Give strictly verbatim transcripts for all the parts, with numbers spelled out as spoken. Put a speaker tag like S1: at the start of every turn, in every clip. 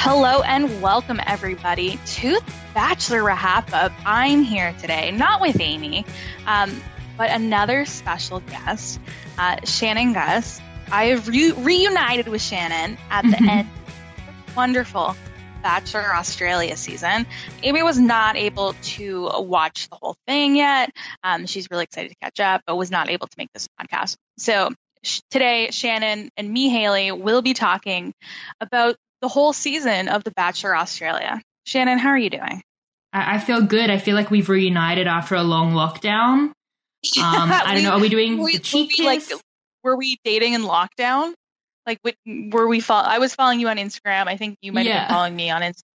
S1: Hello and welcome everybody to the Bachelor Wrap-Up. I'm here today, not with Amy, um, but another special guest, uh, Shannon Guss. I have re- reunited with Shannon at the
S2: Mm-hmm.
S1: end of the wonderful Bachelor Australia season. Amy was not able to watch the whole thing yet. Um, she's really excited to catch up, but was not able to make this podcast. So sh- today, Shannon and me, Haley, will be talking about the whole season of The Bachelor Australia. Shannon, how are you doing?
S2: I, I feel good. I feel like we've reunited after a long lockdown. Um, I don't know. Are we doing
S1: we,
S2: the cheek
S1: we, like,
S2: kiss?
S1: were we dating in lockdown? Like, were we? Fo- I was following you on Instagram. I think you might have
S2: Yeah.
S1: been following me on Instagram.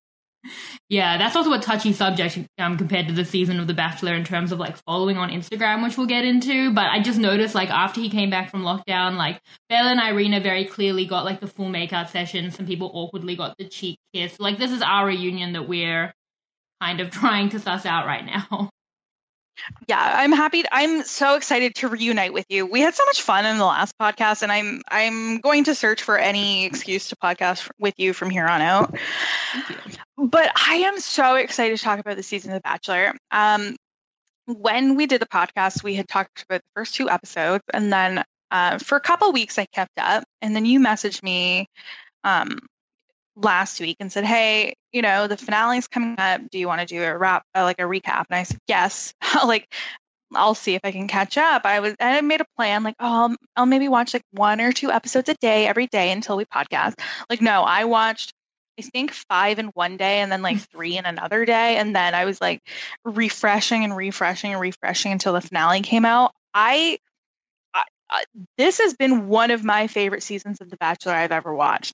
S2: Yeah, that's also a touchy subject um, compared to the season of The Bachelor in terms of like following on Instagram, which we'll get into. But I just noticed like after he came back from lockdown, like Bella and Irina very clearly got like the full makeout session. Some people awkwardly got the cheek kiss. Like this is our reunion that we're kind of trying to suss out right now.
S1: Yeah, I'm happy. I'm so excited to reunite with you. We had so much fun in the last podcast, and I'm I'm going to search for any excuse to podcast with you from here on out.
S2: Thank you.
S1: But I am so excited to talk about the season of The Bachelor. Um, when we did the podcast, we had talked about the first two episodes, and then uh, for a couple weeks I kept up, and then you messaged me um, last week and said, "Hey, you know, the finale is coming up. Do you want to do a wrap, uh, like a recap?" And I said, "Yes." Like, I'll see if I can catch up. I was, and I made a plan, like, oh, I'll, I'll maybe watch like one or two episodes a day every day until we podcast. Like, no, I watched, I think five in one day and then like three in another day. And then I was like refreshing and refreshing and refreshing until the finale came out. I, I, I this has been one of my favorite seasons of The Bachelor I've ever watched.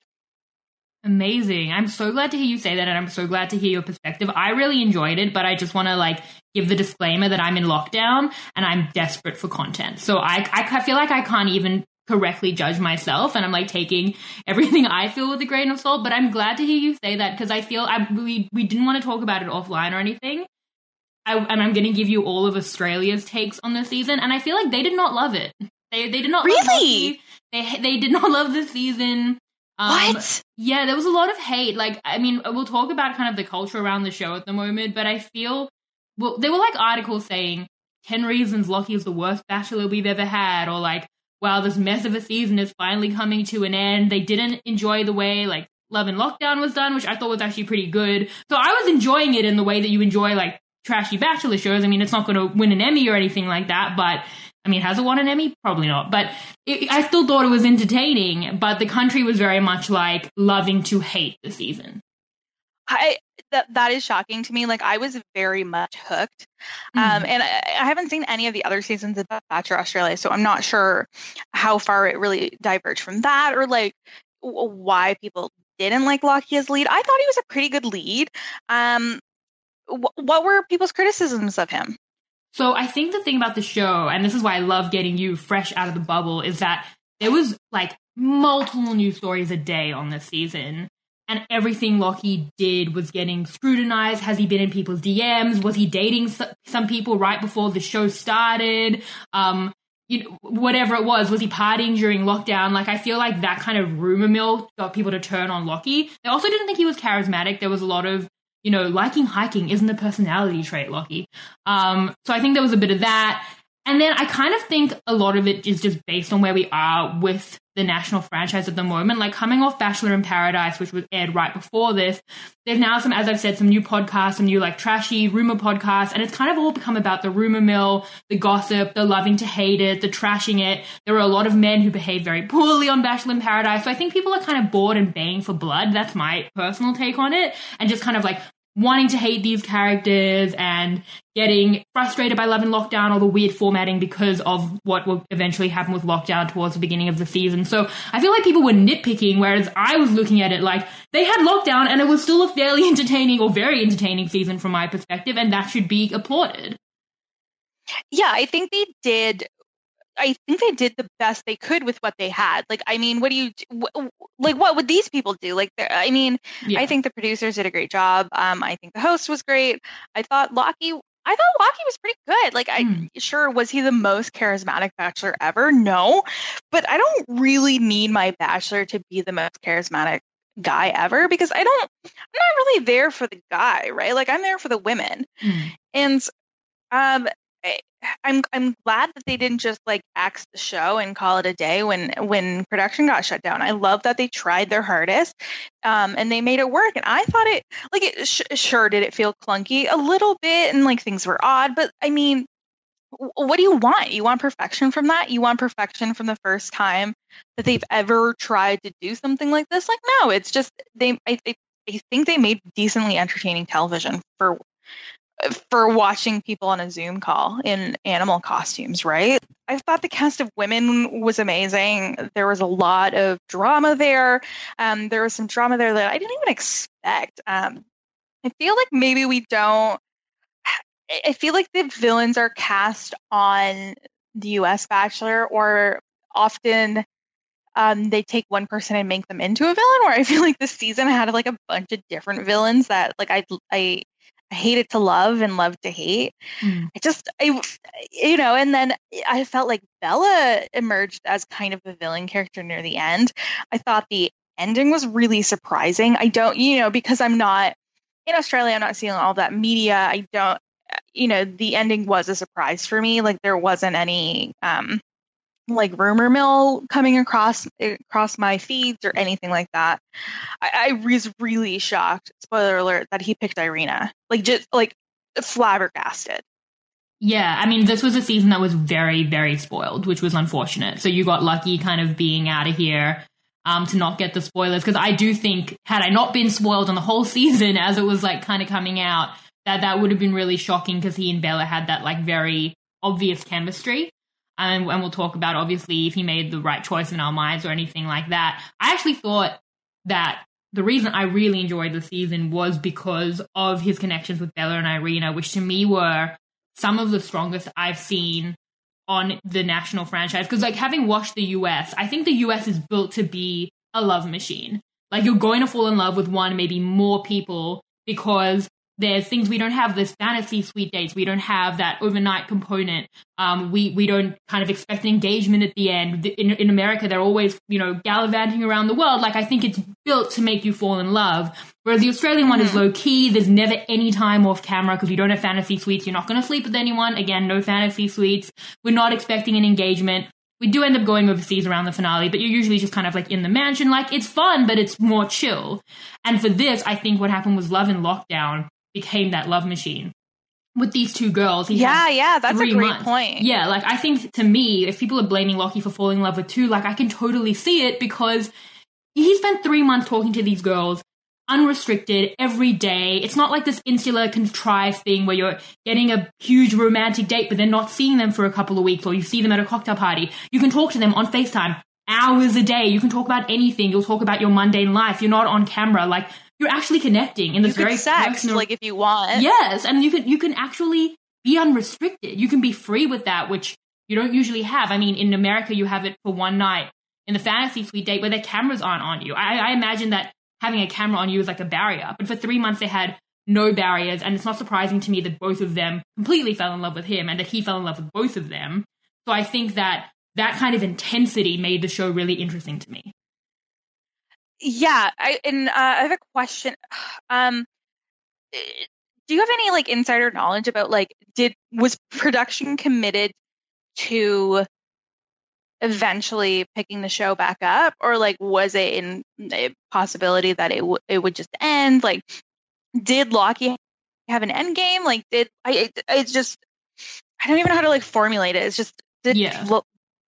S2: Amazing. I'm so glad to hear you say that, and I'm so glad to hear your perspective. I really enjoyed it, but I just want to like give the disclaimer that I'm in lockdown and I'm desperate for content. So I, I feel like I can't even correctly judge myself, and I'm like taking everything I feel with a grain of salt, but I'm glad to hear you say that because I feel I, we, we didn't want to talk about it offline or anything. I, and I'm going to give you all of Australia's takes on the season, and I feel like they did not love it. They they did not
S1: Really?
S2: love Loki. They they did not love the season. Um,
S1: What?
S2: Yeah, there was a lot of hate. Like, I mean, we'll talk about kind of the culture around the show at the moment, but I feel, well, there were like articles saying ten reasons Lockie is the worst bachelor we've ever had, or like, wow, this mess of a season is finally coming to an end. They didn't enjoy the way like Love and Lockdown was done, which I thought was actually pretty good. So I was enjoying it in the way that you enjoy like trashy bachelor shows. I mean, it's not going to win an Emmy or anything like that, but I mean, has it won an Emmy? Probably not. But it, I still thought it was entertaining, but the country was very much like loving to hate the season.
S1: I that that is shocking to me. Like, I was very much hooked, um,
S2: Mm.
S1: and I, I haven't seen any of the other seasons of Bachelor Australia, so I'm not sure how far it really diverged from that, or like w- why people didn't like Lockie as lead. I thought he was a pretty good lead. Um, wh- what were people's criticisms of him?
S2: So I think the thing about the show, and this is why I love getting you fresh out of the bubble, is that there was like multiple news stories a day on this season. And everything Lockie did was getting scrutinized. Has he been in people's D Ms? Was he dating some people right before the show started? Um, you know, whatever it was, was he partying during lockdown? Like, I feel like that kind of rumor mill got people to turn on Lockie. They also didn't think he was charismatic. There was a lot of, you know, liking hiking isn't a personality trait, Lockie. Um, so I think there was a bit of that. And then I kind of think a lot of it is just based on where we are with the national franchise at the moment. Like, coming off Bachelor in Paradise, which was aired right before this, there's now some, as I've said, some new podcasts, some new like trashy rumor podcasts, and it's kind of all become about the rumor mill, the gossip, the loving to hate it, the trashing it. There were a lot of men who behaved very poorly on Bachelor in Paradise. So I think people are kind of bored and baying for blood. That's my personal take on it. And just kind of like wanting to hate these characters and getting frustrated by Love and Lockdown or the weird formatting because of what will eventually happen with Lockdown towards the beginning of the season. So I feel like people were nitpicking, whereas I was looking at it like they had Lockdown and it was still a fairly entertaining or very entertaining season from my perspective, and that should be applauded.
S1: Yeah, I think they did. I think they did the best they could with what they had. Like, I mean, what do you, wh- like, what would these people do? Like, they're- I mean,
S2: Yeah.
S1: I think the producers did a great job. Um, I think the host was great. I thought Lockie, I thought Lockie was pretty good. Like, I,
S2: Mm.
S1: sure, was he the most charismatic bachelor ever? No, but I don't really need my bachelor to be the most charismatic guy ever, because I don't, I'm not really there for the guy, right? Like I'm there for the women.
S2: Mm.
S1: And um, I, I'm I'm glad that they didn't just like axe the show and call it a day when when production got shut down. I love that they tried their hardest, um, and they made it work. And I thought it like it sh- sure did it feel clunky a little bit, and like things were odd. But I mean, w- what do you want? You want perfection from that? You want perfection from the first time that they've ever tried to do something like this? Like no, it's just they. I I, I think they made decently entertaining television for. for watching people on a Zoom call in animal costumes, right? I thought the cast of women was amazing. There was a lot of drama there. Um, there was some drama there that I didn't even expect. Um, I feel like maybe we don't. I feel like the villains are cast on the U S Bachelor, or often um, they take one person and make them into a villain. Where I feel like this season had like a bunch of different villains that like I I. I hated to love and love to hate.
S2: Mm.
S1: I just, I, you know, and then I felt like Bella emerged as kind of a villain character near the end. I thought the ending was really surprising. I don't, you know, because I'm not in Australia, I'm not seeing all that media. I don't, you know, the ending was a surprise for me. Like there wasn't any, um, like rumor mill coming across across my feeds or anything like that. I, I was really shocked, spoiler alert, that he picked Irina. Like just like flabbergasted.
S2: Yeah, I mean, this was a season that was very, very spoiled, which was unfortunate. So you got lucky kind of being out of here um, to not get the spoilers. Because I do think, had I not been spoiled on the whole season as it was like kind of coming out, that that would have been really shocking, because he and Bella had that like very obvious chemistry. And, and we'll talk about, obviously, if he made the right choice in our minds or anything like that. I actually thought that the reason I really enjoyed the season was because of his connections with Bella and Irina, which to me were some of the strongest I've seen on the national franchise. Because, like, having watched the U S, I think the U S is built to be a love machine. Like, you're going to fall in love with one, maybe more people, because there's things we don't have, this fantasy suite dates. We don't have that overnight component. Um, we we don't kind of expect an engagement at the end. In, in America, they're always, you know, gallivanting around the world. Like, I think it's built to make you fall in love. Whereas the Australian one mm-hmm. is low key. There's never any time off camera because you don't have fantasy suites. You're not going to sleep with anyone. Again, no fantasy suites. We're not expecting an engagement. We do end up going overseas around the finale, but you're usually just kind of like in the mansion. Like, it's fun, but it's more chill. And for this, I think what happened was Love in Lockdown became that love machine with these two girls. He
S1: yeah, yeah, that's a great
S2: months.
S1: point.
S2: Yeah, like, I think, to me, if people are blaming Lockie for falling in love with two, like, I can totally see it, because he spent three months talking to these girls, unrestricted, every day. It's not like this insular, contrived thing where you're getting a huge romantic date, but then not seeing them for a couple of weeks, or you see them at a cocktail party. You can talk to them on FaceTime hours a day. You can talk about anything. You'll talk about your mundane life. You're not on camera. Like, you're actually connecting in this
S1: you
S2: very
S1: sex,
S2: personal,
S1: like, if you want.
S2: Yes, and you can you can actually be unrestricted. You can be free with that, which you don't usually have. I mean, in America, you have it for one night in the fantasy suite date where their cameras aren't on you. I, I imagine that having a camera on you is like a barrier. But for three months, they had no barriers, and it's not surprising to me that both of them completely fell in love with him and that he fell in love with both of them. So I think that that kind of intensity made the show really interesting to me.
S1: Yeah, I and uh, I have a question. Um, do you have any like insider knowledge about like did was production committed to eventually picking the show back up, or like was it in a possibility that it w- it would just end? Like, did Lockie have an end game? Like, did I? It, it's just I don't even know how to like formulate it. It's just did.
S2: Yeah.
S1: Lo-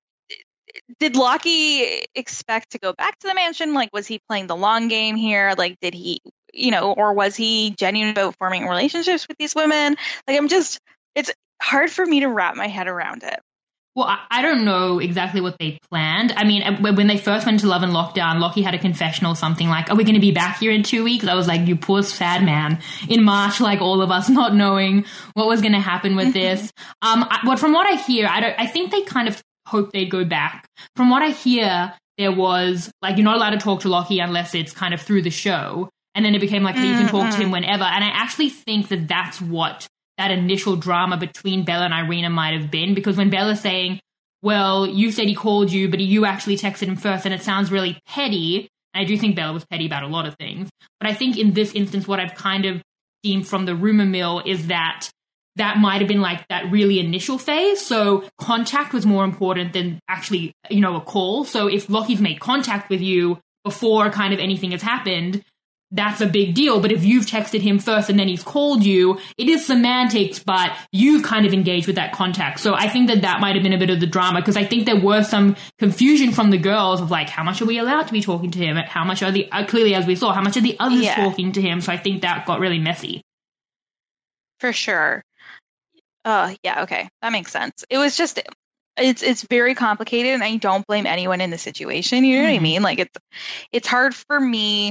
S1: Did Lockie expect to go back to the mansion? Like, was he playing the long game here? Like, did he, you know, or was he genuine about forming relationships with these women? Like, I'm just, it's hard for me to wrap my head around it.
S2: Well, I, I don't know exactly what they planned. I mean, when they first went to Love in Lockdown, Lockie had a confessional, something like, are we going to be back here in two weeks? I was like, you poor sad man. In March, like all of us, not knowing what was going to happen with this. Um, I, but from what I hear, I don't, I think they kind of hope they'd go back. From what I hear, there was, like, you're not allowed to talk to Lockie unless it's kind of through the show. And then it became like, mm-hmm. you can talk to him whenever. And I actually think that that's what that initial drama between Bella and Irina might have been. Because when Bella's saying, well, you said he called you, but you actually texted him first, and it sounds really petty. And I do think Bella was petty about a lot of things. But I think in this instance, what I've kind of seen from the rumor mill is that that might have been like that really initial phase. So contact was more important than actually, you know, a call. So if Lockie's made contact with you before kind of anything has happened, that's a big deal. But if you've texted him first and then he's called you, it is semantics, but you've kind of engaged with that contact. So I think that that might have been a bit of the drama, because I think there was some confusion from the girls of like, how much are we allowed to be talking to him? How much are the, uh, clearly as we saw, how much are the others
S1: Yeah.
S2: talking to him? So I think that got really messy.
S1: For sure. Uh, yeah, okay. That makes sense. It was just, it's it's very complicated, and I don't blame anyone in the situation. You know
S2: Mhm.
S1: what I mean? Like, it's it's hard for me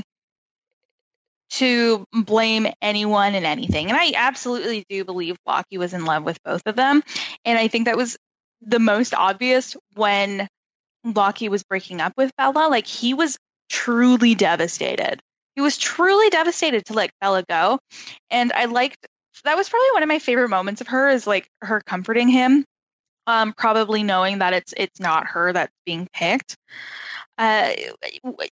S1: to blame anyone and anything. And I absolutely do believe Lockie was in love with both of them. And I think that was the most obvious when Lockie was breaking up with Bella. Like, he was truly devastated. He was truly devastated to let Bella go. And I liked, that was probably one of my favorite moments of her, is like her comforting him, um, probably knowing that it's it's not her that's being picked. Uh, what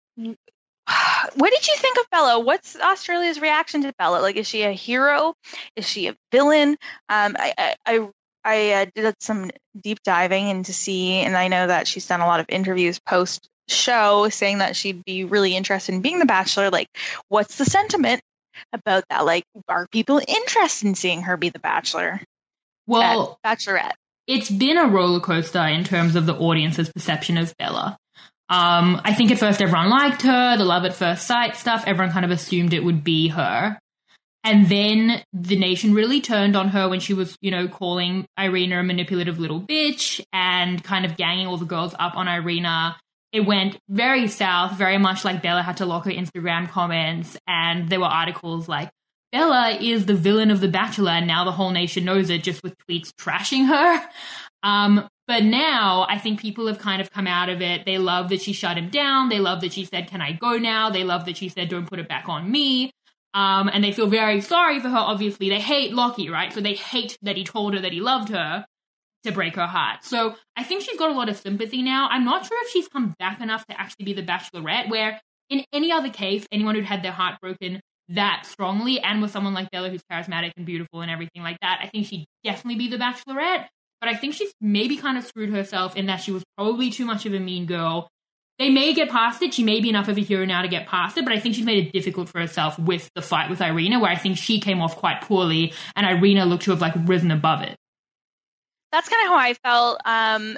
S1: did you think of Bella? What's Australia's reaction to Bella? Like, is she a hero? Is she a villain? Um, I I I, I uh, did some deep diving into see, and I know that she's done a lot of interviews post show saying that she'd be really interested in being the Bachelor. Like, what's the sentiment about that? Like, are people interested in seeing her be the Bachelor?
S2: Well,
S1: uh, Bachelorette.
S2: It's been a roller coaster in terms of the audience's perception of Bella. Um, I think at first everyone liked her, the love at first sight stuff, everyone kind of assumed it would be her. And then the nation really turned on her when she was, you know, calling Irina a manipulative little bitch and kind of ganging all the girls up on Irina. It went very south, very much like Bella had to lock her Instagram comments, and there were articles like, Bella is the villain of The Bachelor, and now the whole nation knows it, just with tweets trashing her. Um, but now I think people have kind of come out of it. They love that she shut him down. They love that she said, can I go now? They love that she said, don't put it back on me. Um, and they feel very sorry for her, obviously. They hate Lockie, right? So they hate that he told her that he loved her to break her heart. So I think she's got a lot of sympathy now. I'm not sure if she's come back enough to actually be the Bachelorette, where in any other case, anyone who'd had their heart broken that strongly, and with someone like Bella who's charismatic and beautiful and everything like that, I think she'd definitely be the Bachelorette. But I think she's maybe kind of screwed herself in that she was probably too much of a mean girl. They may get past it. She may be enough of a hero now to get past it, but I think she's made it difficult for herself with the fight with Irina, where I think she came off quite poorly and Irina looked to have like risen above it.
S1: That's kind of how I felt um,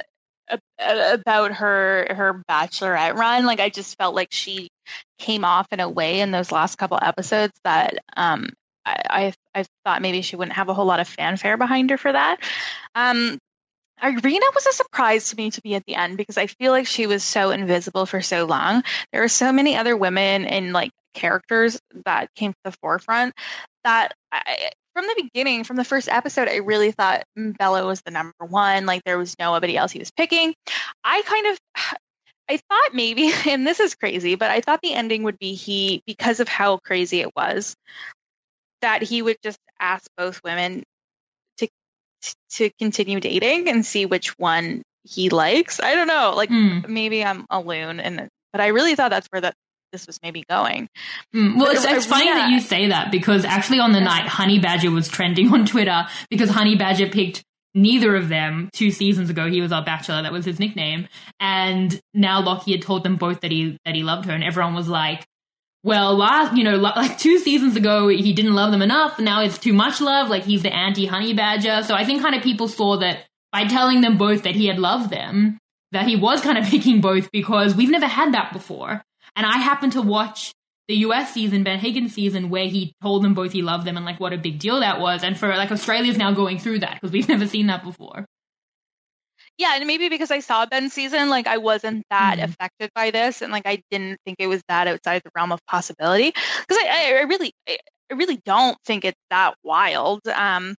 S1: about her her Bachelorette run. Like, I just felt like she came off in a way in those last couple episodes that um, I, I I thought maybe she wouldn't have a whole lot of fanfare behind her for that. Um, Irina was a surprise to me to be at the end, because I feel like she was so invisible for so long. There were so many other women and like characters that came to the forefront that I, from the beginning, from the first episode, I really thought Bella was the number one. Like, there was nobody else he was picking. I kind of, I thought maybe, and this is crazy, but I thought the ending would be he, because of how crazy it was, that he would just ask both women to to continue dating and see which one he likes. I don't know. Like, mm. maybe I'm a loon, and but I really thought that's where that this was maybe going.
S2: Mm. Well, it's, it's funny that you say that, because actually on the yeah. night Honey Badger was trending on Twitter, because Honey Badger picked neither of them two seasons ago. He was our Bachelor, that was his nickname, and now Lockie had told them both that he that he loved her, and everyone was like, well, last, you know, like two seasons ago, he didn't love them enough. Now it's too much love. Like, he's the anti-Honey Badger. So I think kind of people saw that by telling them both that he had loved them, that he was kind of picking both, because we've never had that before. And I happened to watch the U S season, Ben Higgins season, where he told them both he loved them and like what a big deal that was. And for like Australia's now going through that, because we've never seen that before.
S1: Yeah, and maybe because I saw Ben's season, like, I wasn't that mm-hmm. affected by this, and like I didn't think it was that outside the realm of possibility, because I, I really, I really don't think it's that wild. Um,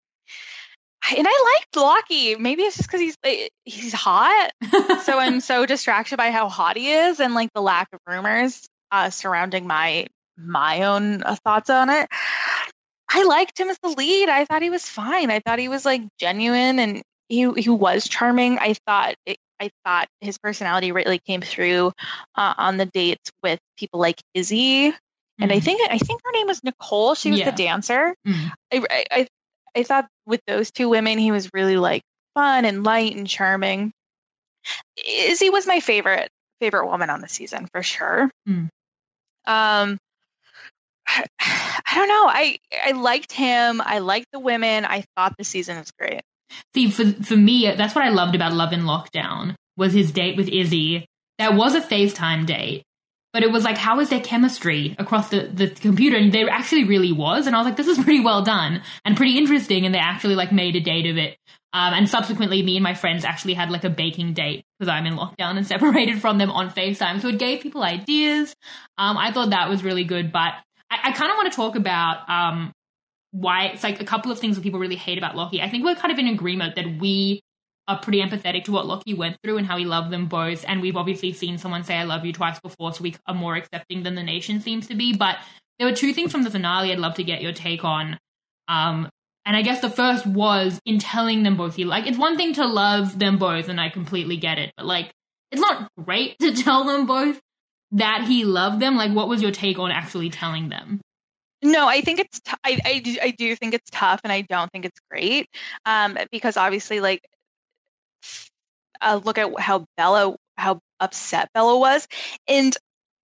S1: and I liked Lockie. Maybe it's just because he's he's hot, so I'm so distracted by how hot he is, and like the lack of rumors uh, surrounding my my own uh, thoughts on it. I liked him as the lead. I thought he was fine. I thought he was like genuine, and He he was charming. I thought it, I thought his personality really came through uh, on the dates with people like Izzy. And mm. I think I think her name was Nicole. She was yeah. the dancer. Mm. I, I I thought with those two women, he was really like fun and light and charming. Izzy was my favorite favorite woman on the season for sure. Mm. Um, I, I don't know. I I liked him. I liked the women. I thought the season was great.
S2: See, for for me, that's what I loved about Love in Lockdown was his date with Izzy. That was a FaceTime date, but it was like, how is their chemistry across the, the computer? And there actually really was. And I was like, this is pretty well done and pretty interesting. And they actually like made a date of it. Um, and subsequently, me and my friends actually had like a baking date because I'm in lockdown and separated from them on FaceTime. So it gave people ideas. Um, I thought that was really good. But I, I kind of want to talk about um, why it's like a couple of things that people really hate about Lockie. I think we're kind of in agreement that we are pretty empathetic to what Lockie went through and how he loved them both. And we've obviously seen someone say, I love you twice before, so we are more accepting than the nation seems to be. But there were two things from the finale I'd love to get your take on. Um, and I guess the first was in telling them both, he like, it's one thing to love them both, and I completely get it. But like, it's not great to tell them both that he loved them. Like, what was your take on actually telling them?
S1: No, I think it's, t- I, I, do, I do think it's tough, and I don't think it's great. Um, because obviously, like, Uh, look at how Bella, how upset Bella was. And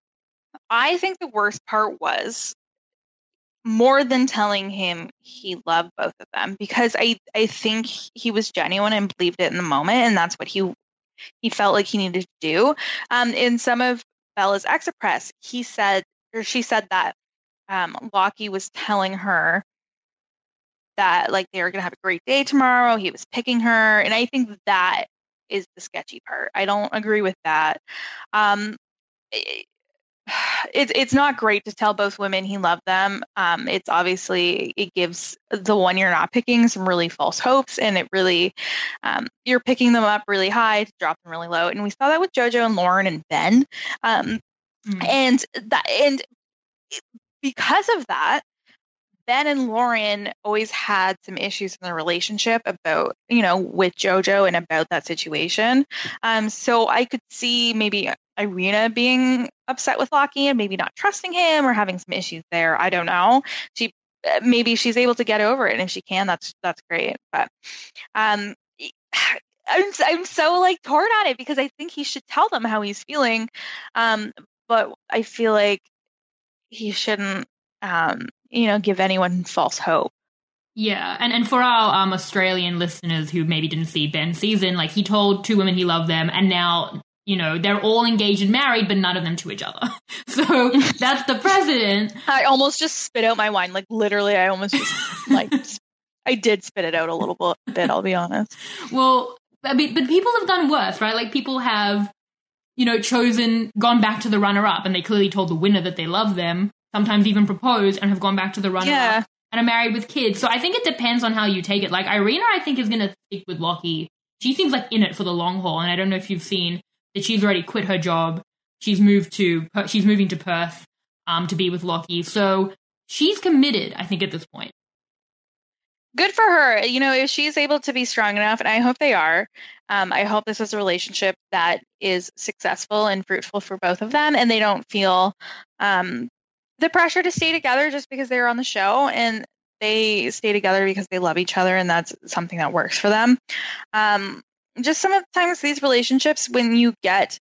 S1: I think the worst part was more than telling him he loved both of them, because I, I think he was genuine and believed it in the moment. And that's what he, he felt like he needed to do. Um, in some of Bella's exit press, he said, or she said that um, Lockie was telling her that like they were going to have a great day tomorrow. He was picking her. And I think that is the sketchy part. I don't agree with that. Um, it, it's it's not great to tell both women he loved them. Um, it's obviously, it gives the one you're not picking some really false hopes, and it really, um, you're picking them up really high to drop them really low. And we saw that with JoJo and Lauren and Ben. Um, mm. And that, and because of that, Ben and Lauren always had some issues in their relationship about, you know, with JoJo and about that situation. Um, so I could see maybe Irina being upset with Lockie and maybe not trusting him or having some issues there. I don't know. She maybe she's able to get over it, and if she can, that's that's great. But um, I'm I'm so like torn on it because I think he should tell them how he's feeling, um, but I feel like he shouldn't. Um, you know, give anyone false hope.
S2: Yeah, and, and for our um, Australian listeners who maybe didn't see Ben's season, like he told two women he loved them, and now, you know, they're all engaged and married, but none of them to each other. So that's the precedent.
S1: I almost just spit out my wine. Like literally, I almost just like, I did spit it out a little bit, I'll be honest.
S2: Well, I mean, but people have done worse, right? Like people have, you know, chosen, gone back to the runner-up, and they clearly told the winner that they love them, sometimes even proposed and have gone back to the runner-up yeah. and are married with kids. So I think it depends on how you take it. Like Irina, I think, is going to stick with Lockie. She seems like in it for the long haul, and I don't know if you've seen that she's already quit her job. She's moved to, she's moving to Perth um, to be with Lockie. So she's committed, I think, at this point.
S1: Good for her. You know, if she's able to be strong enough, and I hope they are, um, I hope this is a relationship that is successful and fruitful for both of them, and they don't feel um, the pressure to stay together just because they're on the show, and they stay together because they love each other, and that's something that works for them. Um, just sometimes these relationships, when you get,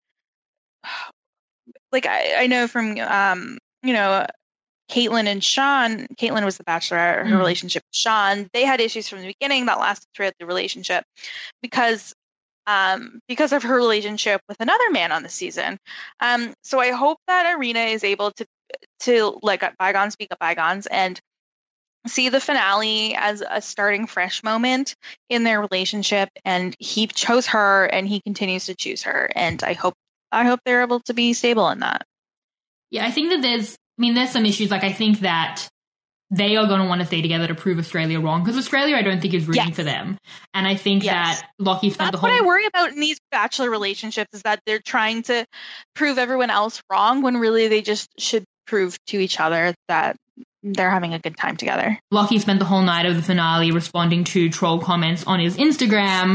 S1: like I, I know from, um, you know, Caitlyn and Sean, Caitlyn was the bachelorette, her mm. relationship with Sean, they had issues from the beginning that lasted throughout the relationship because um, because of her relationship with another man on the season. Um, so I hope that Irina is able to to like bygones speak up bygones and see the finale as a starting fresh moment in their relationship, and he chose her and he continues to choose her, and I hope I hope they're able to be stable in that.
S2: Yeah, I think that there's I mean there's some issues. Like I think that they are going to want to stay together to prove Australia wrong, because Australia I don't think is rooting yes. for them, and I think yes. that Lockie spent
S1: That's
S2: the whole.
S1: What I worry about in these bachelor relationships is that they're trying to prove everyone else wrong when really they just should prove to each other that they're having a good time together.
S2: Lockie spent the whole night of the finale responding to troll comments on his Instagram,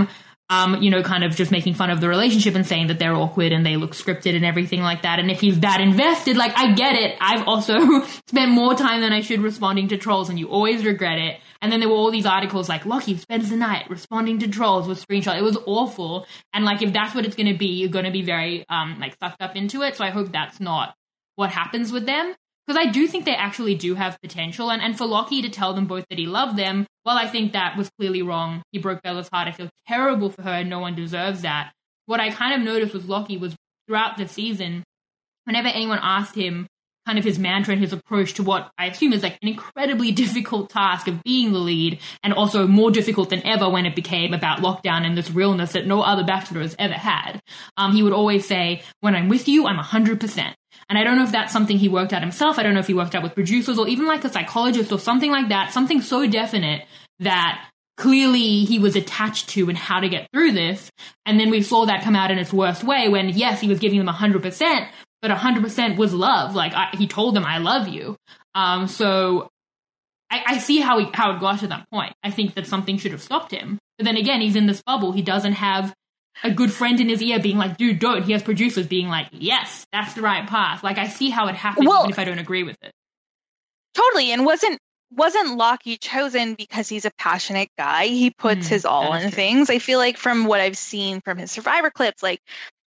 S2: Um, you know, kind of just making fun of the relationship and saying that they're awkward and they look scripted and everything like that. And if he's that invested, like, I get it. I've also spent more time than I should responding to trolls, and you always regret it. And then there were all these articles like, Lockie spends the night responding to trolls with screenshots. It was awful. And like, if that's what it's going to be, you're going to be very, um, like, sucked up into it. So I hope that's not what happens with them. Because I do think they actually do have potential. And, and for Lockie to tell them both that he loved them, well, I think that was clearly wrong. He broke Bella's heart. I feel terrible for her, and no one deserves that. What I kind of noticed with Lockie was throughout the season, whenever anyone asked him kind of his mantra and his approach to what I assume is like an incredibly difficult task of being the lead, and also more difficult than ever when it became about lockdown and this realness that no other Bachelor has ever had, um, he would always say, when I'm with you, I'm one hundred percent. And I don't know if that's something he worked out himself. I don't know if he worked out with producers or even like a psychologist or something like that, something so definite that clearly he was attached to and how to get through this. And then we saw that come out in its worst way when, yes, he was giving them one hundred percent, but one hundred percent was love. Like, I, he told them, I love you. Um, so I, I see how, he, how it got to that point. I think that something should have stopped him. But then again, he's in this bubble. He doesn't have a good friend in his ear being like, dude, don't. He has producers being like, yes, that's the right path. Like, I see how it happened, well, even if I don't agree with it.
S1: Totally. And wasn't wasn't Lockie chosen because he's a passionate guy? He puts mm, his all in true. things. I feel like from what I've seen from his Survivor clips, like,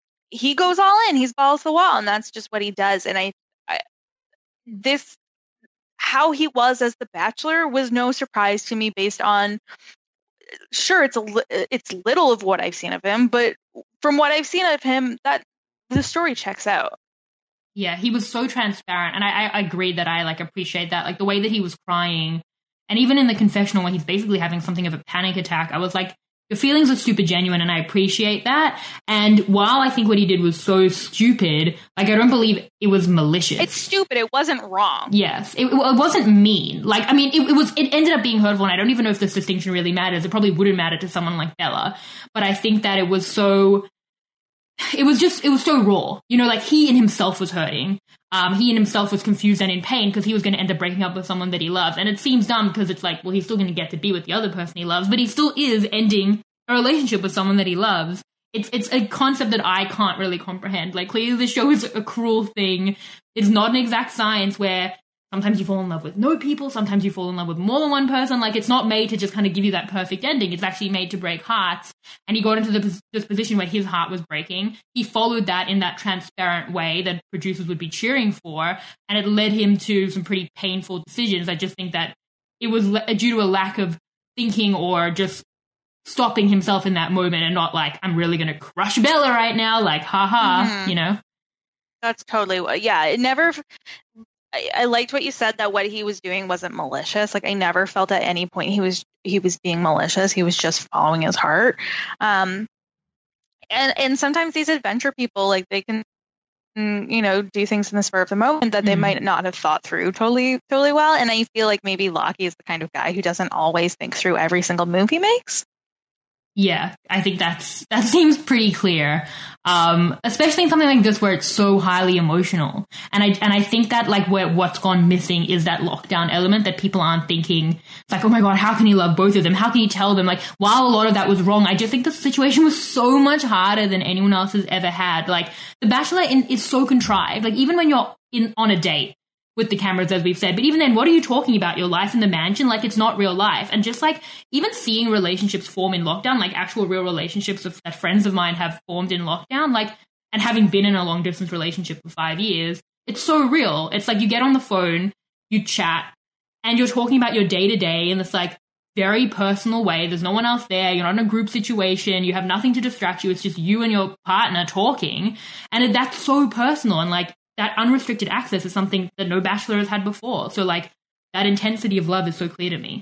S1: he goes all in. He's balls to the wall, and that's just what he does. And I, I this, how he was as the Bachelor was no surprise to me based on, sure, it's a it's little of what I've seen of him, but from what I've seen of him, that the story checks out.
S2: Yeah, he was so transparent, and I, I agree that I like appreciate that, like the way that he was crying, and even in the confessional when he's basically having something of a panic attack, I was like, your feelings are super genuine, and I appreciate that. And while I think what he did was so stupid, like I don't believe it was malicious.
S1: It's stupid. It wasn't wrong.
S2: Yes, it, it wasn't mean. Like, I mean, it, it was. It ended up being hurtful, and I don't even know if this distinction really matters. It probably wouldn't matter to someone like Bella, but I think that it was so. It was just. It was so raw. You know, like he in himself was hurting. Um, he in himself was confused and in pain because he was going to end up breaking up with someone that he loves. And it seems dumb because it's like, well, he's still going to get to be with the other person he loves, but he still is ending a relationship with someone that he loves. It's it's a concept that I can't really comprehend. Like, clearly the show is a cruel thing. It's not an exact science where sometimes you fall in love with no people, sometimes you fall in love with more than one person. Like, it's not made to just kind of give you that perfect ending. It's actually made to break hearts. And he got into the, this position where his heart was breaking. He followed that in that transparent way that producers would be cheering for, and it led him to some pretty painful decisions. I just think that it was le- due to a lack of thinking or just stopping himself in that moment and not like, I'm really going to crush Bella right now, like, haha, mm-hmm. you know?
S1: That's totally what, yeah, it never, I, I liked what you said, that what he was doing wasn't malicious. Like, I never felt at any point he was, he was being malicious. He was just following his heart. Um, and, and sometimes these adventure people, like, they can, you know, do things in the spur of the moment that they mm-hmm. might not have thought through totally, totally well. And I feel like maybe Lockie is the kind of guy who doesn't always think through every single move he makes.
S2: Yeah, I think that's that seems pretty clear, um, especially in something like this where it's so highly emotional. And I and I think that like where what's gone missing is that lockdown element that people aren't thinking. It's like, oh my god, how can he love both of them? How can he tell them? Like, while a lot of that was wrong, I just think the situation was so much harder than anyone else has ever had. Like, The Bachelor in, is so contrived. Like, even when you're in on a date with the cameras, as we've said, but even then, what are you talking about? Your life in the mansion? Like, it's not real life. And just like, even seeing relationships form in lockdown, like actual real relationships of, that friends of mine have formed in lockdown, like, and having been in a long distance relationship for five years, it's so real. It's like you get on the phone, you chat, and you're talking about your day to day in this like very personal way. There's no one else there. You're not in a group situation. You have nothing to distract you. It's just you and your partner talking. And it, that's so personal. And like, that unrestricted access is something that no Bachelor has had before. So, like, that intensity of love is so clear to me.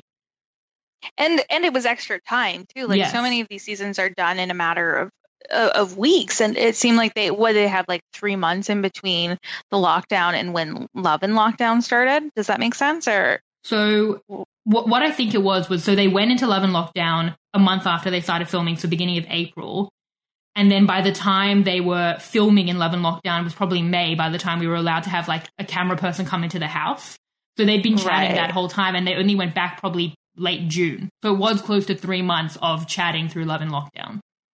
S1: And and it was extra time, too. Like, yes. So many of these seasons are done in a matter of uh, of weeks. And it seemed like they, what, they had, like, three months in between the lockdown and when Love and Lockdown started. Does that make sense? Or
S2: So, what, what I think it was, was so they went into Love and Lockdown a month after they started filming, so beginning of April. And then by the time they were filming in Love and Lockdown, it was probably May by the time we were allowed to have like a camera person come into the house. So they'd been chatting right. that whole time, and they only went back probably late June. So it was close to three months of chatting through Love and Lockdown.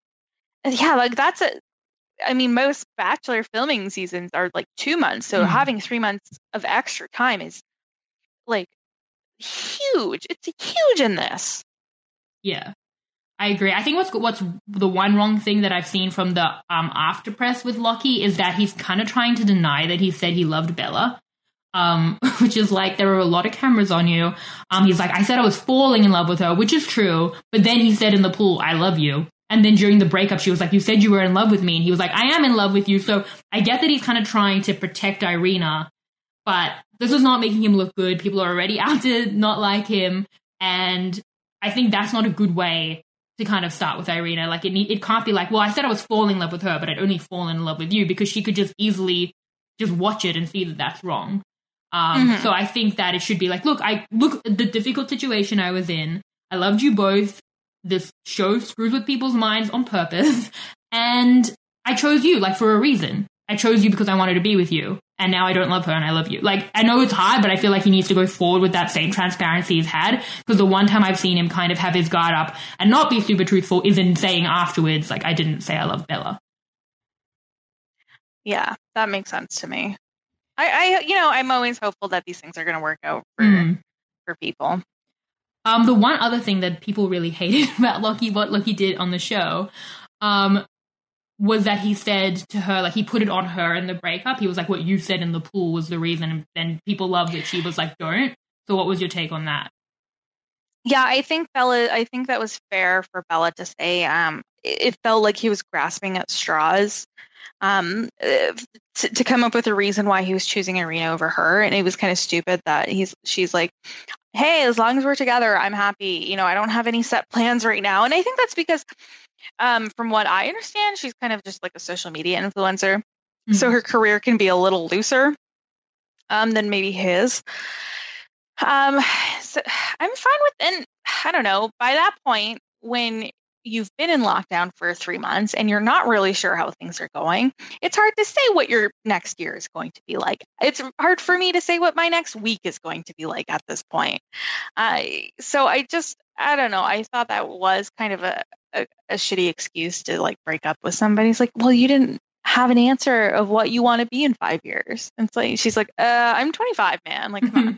S1: yeah, like that's a, I mean, most Bachelor filming seasons are like two months. So
S2: Mm.
S1: having three months of extra time is like huge. It's huge in this.
S2: Yeah. I agree. I think what's what's the one wrong thing that I've seen from the um after press with Lockie is that he's kind of trying to deny that he said he loved Bella. Um, which is like, there are a lot of cameras on you. Um, he's like, I said I was falling in love with her, which is true. But then he said in the pool, I love you. And then during the breakup, she was like, you said you were in love with me. And he was like, I am in love with you. So I get that he's kind of trying to protect Irina, but this is not making him look good. People are already out to not like him. And I think that's not a good way to kind of start with Irina. Like, it, it can't be like, well, I said I was falling in love with her, but I'd only fallen in love with you, because she could just easily just watch it and see that that's wrong. Um, mm-hmm. So I think that it should be like, look, I look the difficult situation I was in. I loved you both. This show screws with people's minds on purpose, and I chose you, like, for a reason. I chose you because I wanted to be with you, and now I don't love her and I love you. Like, I know it's hard, but I feel like he needs to go forward with that same transparency he's had, because the one time I've seen him kind of have his guard up and not be super truthful is in saying afterwards, like, I didn't say I love Bella.
S1: Yeah, that makes sense to me. I, I, you know, I'm always hopeful that these things are going to work out for mm. for people.
S2: Um, the one other thing that people really hated about Lockie, what Lockie did on the show, um, was that he said to her, like, he put it on her in the breakup. He was like, what you said in the pool was the reason, and then people loved it. She was like, don't. So what was your take on that?
S1: Yeah, I think Bella, I think that was fair for Bella to say. Um, it, it felt like he was grasping at straws. Um, to, to come up with a reason why he was choosing Irina over her, and it was kind of stupid that he's she's like, hey, as long as we're together, I'm happy. You know, I don't have any set plans right now, and I think that's because, um, from what I understand, she's kind of just like a social media influencer, mm-hmm. so her career can be a little looser, um, than maybe his. Um, so I'm fine with, and I don't know, by that point when you've been in lockdown for three months and you're not really sure how things are going, it's hard to say what your next year is going to be like. It's hard for me to say what my next week is going to be like at this point. Uh, so I just, I don't know. I thought that was kind of a, a, a shitty excuse to like break up with somebody. It's like, well, you didn't have an answer of what you want to be in five years. And so she's like, uh, I'm twenty-five, man. Like, come on.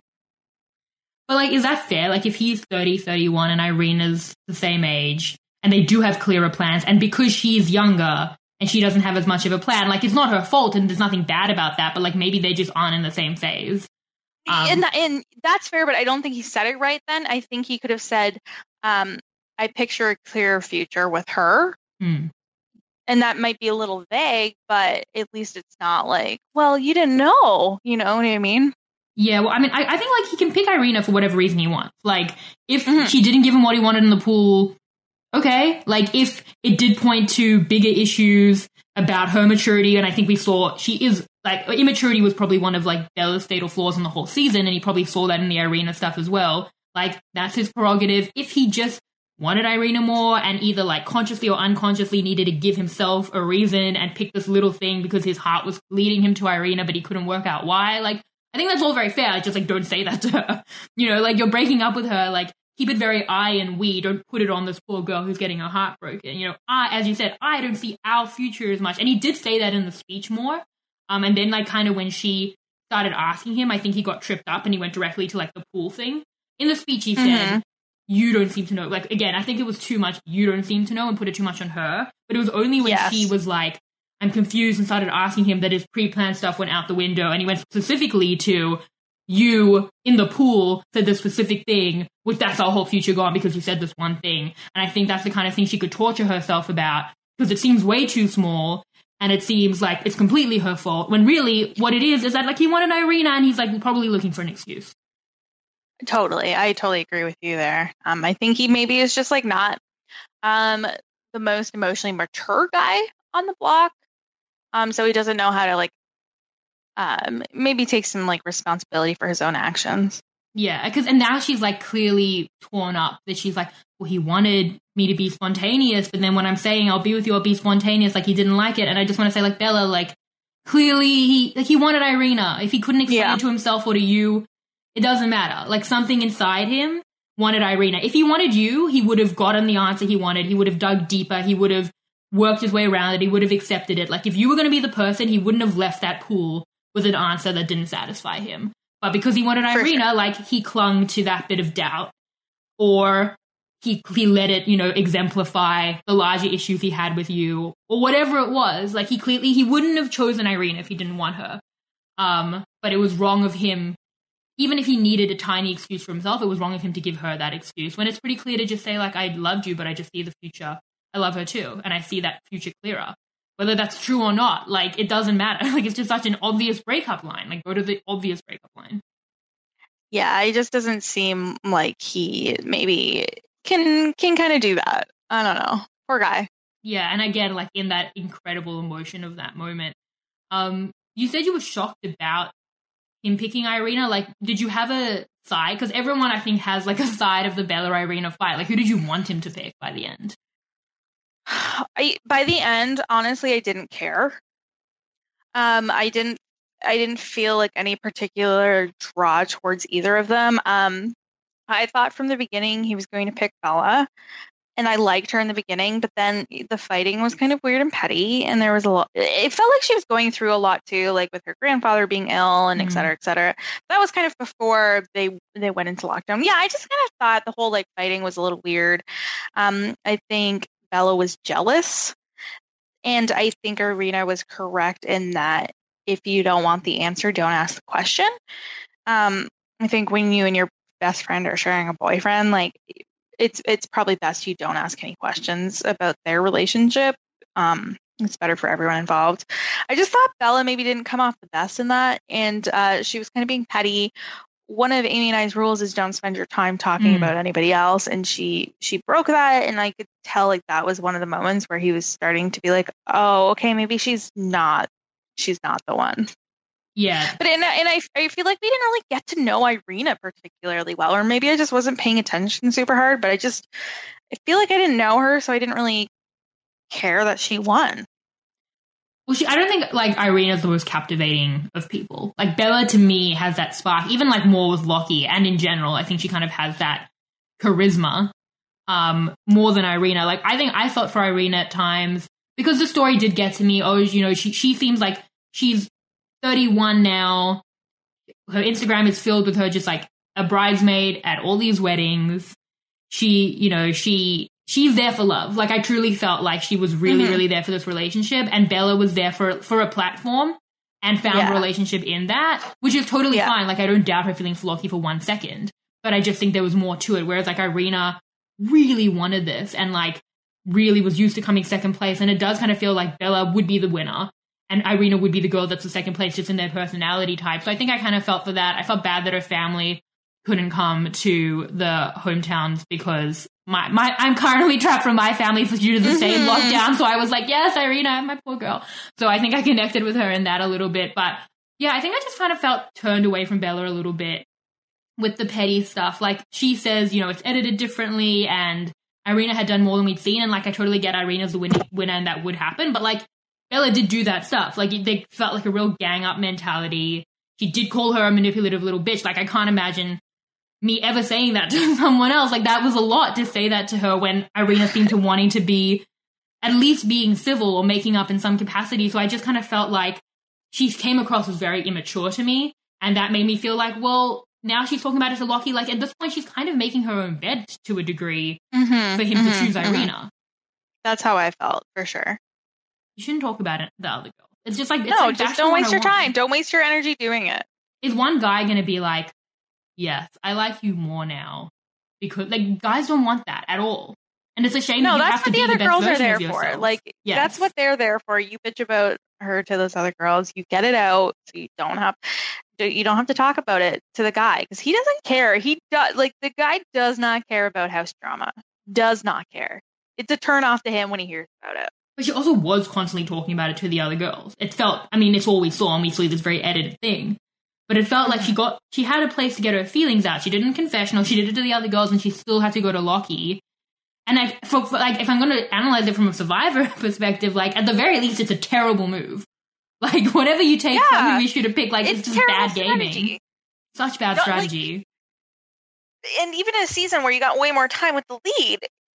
S2: But like, is that fair? Like, if he's thirty, thirty-one and Irina's the same age, and they do have clearer plans, and because she's younger and she doesn't have as much of a plan, like, it's not her fault and there's nothing bad about that, but like, maybe they just aren't in the same phase. Um,
S1: and, that, and that's fair, but I don't think he said it right then. I think he could have said, um, I picture a clearer future with her.
S2: Hmm.
S1: And that might be a little vague, but at least it's not like, well, you didn't know, you know what I mean?
S2: Yeah, well, I mean, I, I think, like, he can pick Irina for whatever reason he wants. Like, if mm-hmm. she didn't give him what he wanted in the pool, okay, like, if it did point to bigger issues about her maturity, and I think we saw she is, like, immaturity was probably one of, like, Bella's fatal flaws in the whole season, and he probably saw that in the Irina stuff as well. Like, that's his prerogative. If he just wanted Irina more and either, like, consciously or unconsciously needed to give himself a reason and pick this little thing because his heart was leading him to Irina, but he couldn't work out why, like, I think that's all very fair. Just, like, don't say that to her. You know, like, you're breaking up with her, like, keep it very I and we. Don't put it on this poor girl who's getting her heart broken. You know, I, as you said, I don't see our future as much. And he did say that in the speech more. Um, and then, like, kind of when she started asking him, I think he got tripped up and he went directly to, like, the pool thing. In the speech, he mm-hmm. said, you don't seem to know. Like, again, I think it was too much, you don't seem to know, and put it too much on her. But it was only when yes. she was like, I'm confused, and started asking him that his pre-planned stuff went out the window. And he went specifically to, you in the pool said this specific thing, which that's our whole future gone because you said this one thing. And I think that's the kind of thing she could torture herself about, because it seems way too small and it seems like it's completely her fault, when really what it is is that, like, he wanted Irina and he's, like, probably looking for an excuse.
S1: Totally. I totally agree with you there. Um, I think he maybe is just, like, not um, the most emotionally mature guy on the block. Um, so he doesn't know how to, like, um, maybe take some, like, responsibility for his own actions.
S2: Yeah, because and now she's, like, clearly torn up that she's like, well, he wanted me to be spontaneous, but then when I'm saying I'll be with you, I'll be spontaneous, like, he didn't like it. And I just want to say, like, Bella, like, clearly he like he wanted Irina. If he couldn't explain yeah. it to himself or to you, it doesn't matter. Like, something inside him wanted Irina. If he wanted you, he would have gotten the answer he wanted. He would have dug deeper. He would have worked his way around it. He would have accepted it. Like, if you were going to be the person, he wouldn't have left that pool with an answer that didn't satisfy him. But because he wanted
S1: For
S2: Irina,
S1: sure.
S2: like, he clung to that bit of doubt. Or he he let it, you know, exemplify the larger issues he had with you, or whatever it was. Like, he clearly, he wouldn't have chosen Irina if he didn't want her. Um, but it was wrong of him, even if he needed a tiny excuse for himself, it was wrong of him to give her that excuse, when it's pretty clear to just say, like, I loved you, but I just see the future. I love her too, and I see that future clearer. Whether that's true or not, like, it doesn't matter. Like, it's just such an obvious breakup line. Like, go to the obvious breakup line.
S1: Yeah, it just doesn't seem like he maybe can can kind of do that. I don't know. Poor guy.
S2: Yeah, and again, like, in that incredible emotion of that moment. Um, you said you were shocked about him picking Irina. Like, did you have a side? Because everyone, I think, has, like, a side of the Bella-Irina fight. Like, who did you want him to pick by the end?
S1: I by the end, honestly, I didn't care. Um, I didn't I didn't feel like any particular draw towards either of them. Um, I thought from the beginning he was going to pick Bella, and I liked her in the beginning, but then the fighting was kind of weird and petty, and there was a lot. It felt like she was going through a lot too, like with her grandfather being ill and
S2: Mhm.
S1: et cetera, et cetera. That was kind of before they they went into lockdown. Yeah, I just kind of thought the whole like fighting was a little weird. Um, I think Bella was jealous, and I think Irina was correct in that if you don't want the answer, don't ask the question. Um, I think when you and your best friend are sharing a boyfriend, like it's it's probably best you don't ask any questions about their relationship. Um, it's better for everyone involved. I just thought Bella maybe didn't come off the best in that, and uh, she was kind of being petty. One of Amy and I's rules is don't spend your time talking
S2: Mm.
S1: about anybody else, and she she broke that, and I could tell like that was one of the moments where he was starting to be like, oh, okay, maybe she's not she's not the one.
S2: Yeah.
S1: But and, and I, I feel like we didn't really get to know Irina particularly well, or maybe I just wasn't paying attention super hard, but I just I feel like I didn't know her, so I didn't really care that she won.
S2: Well, she, I don't think, like, Irina's the most captivating of people. Like, Bella, to me, has that spark, even, like, more with Lockie, and in general, I think she kind of has that charisma um, more than Irina. Like, I think I felt for Irina at times, because the story did get to me, oh, you know, she, she seems like she's thirty-one now. Her Instagram is filled with her just, like, a bridesmaid at all these weddings. She, you know, she... She's there for love. Like, I truly felt like she was really,
S1: Mhm.
S2: really there for this relationship, and Bella was there for for a platform and found
S1: Yeah.
S2: a relationship in that, which is totally
S1: Yeah.
S2: fine. Like, I don't doubt her feeling for Lockie for one second, but I just think there was more to it. Whereas, like, Irina really wanted this and, like, really was used to coming second place, and it does kind of feel like Bella would be the winner, and Irina would be the girl that's the second place, just in their personality type. So I think I kind of felt for that. I felt bad that her family couldn't come to the hometowns because my, my I'm currently trapped from my family due to the same
S1: Mhm.
S2: lockdown. So I was like, yes, Irina, my poor girl. So I think I connected with her in that a little bit. But yeah, I think I just kind of felt turned away from Bella a little bit with the petty stuff. Like, she says, you know, it's edited differently, and Irina had done more than we'd seen. And, like, I totally get Irina's the win- winner and that would happen. But, like, Bella did do that stuff. Like, they felt like a real gang up mentality. She did call her a manipulative little bitch. Like, I can't imagine me ever saying that to someone else. Like, that was a lot to say that to her when Irina seemed to wanting to be at least being civil or making up in some capacity. So I just kind of felt like she came across as very immature to me, and that made me feel like, well, now she's talking about it to Lockie. Like, at this point, she's kind of making her own bed to a degree
S1: Mhm,
S2: for him
S1: mhm,
S2: to choose
S1: mhm.
S2: Irina.
S1: That's how I felt, for sure.
S2: You shouldn't talk about it, the other girl. It's just like, it's
S1: No,
S2: like
S1: just
S2: Bachelor
S1: don't waste your
S2: one oh one.
S1: time. Don't waste your energy doing it.
S2: Is one guy going to be like, yes, I like you more now? Because, like, guys don't want that at all. And it's a shame
S1: No,
S2: that you
S1: that's
S2: have to
S1: what
S2: be
S1: the other
S2: the best
S1: girls are
S2: version
S1: there
S2: of
S1: for.
S2: yourself.
S1: Like,
S2: Yes.
S1: that's what they're there for. You bitch about her to those other girls. You get it out, so you don't have you don't have to talk about it to the guy, because he doesn't care. He does like the guy does not care about house drama. Does not care. It's a turn off to him when he hears about it.
S2: But she also was constantly talking about it to the other girls. It felt, I mean, it's all we saw, and we saw this very edited thing. But it felt like she got, she had a place to get her feelings out. She did it in confessional, she did it to the other girls, and she still had to go to Lockie. And I, for, for, like, if I'm going to analyze it from a Survivor perspective, like, at the very least, it's a terrible move. Like, whatever you take
S1: Yeah.
S2: from who you should have picked, like, it's,
S1: It's
S2: just
S1: terrible
S2: bad gaming.
S1: strategy.
S2: Such bad
S1: No, like-
S2: strategy.
S1: And even in a season where you got way more time with the lead,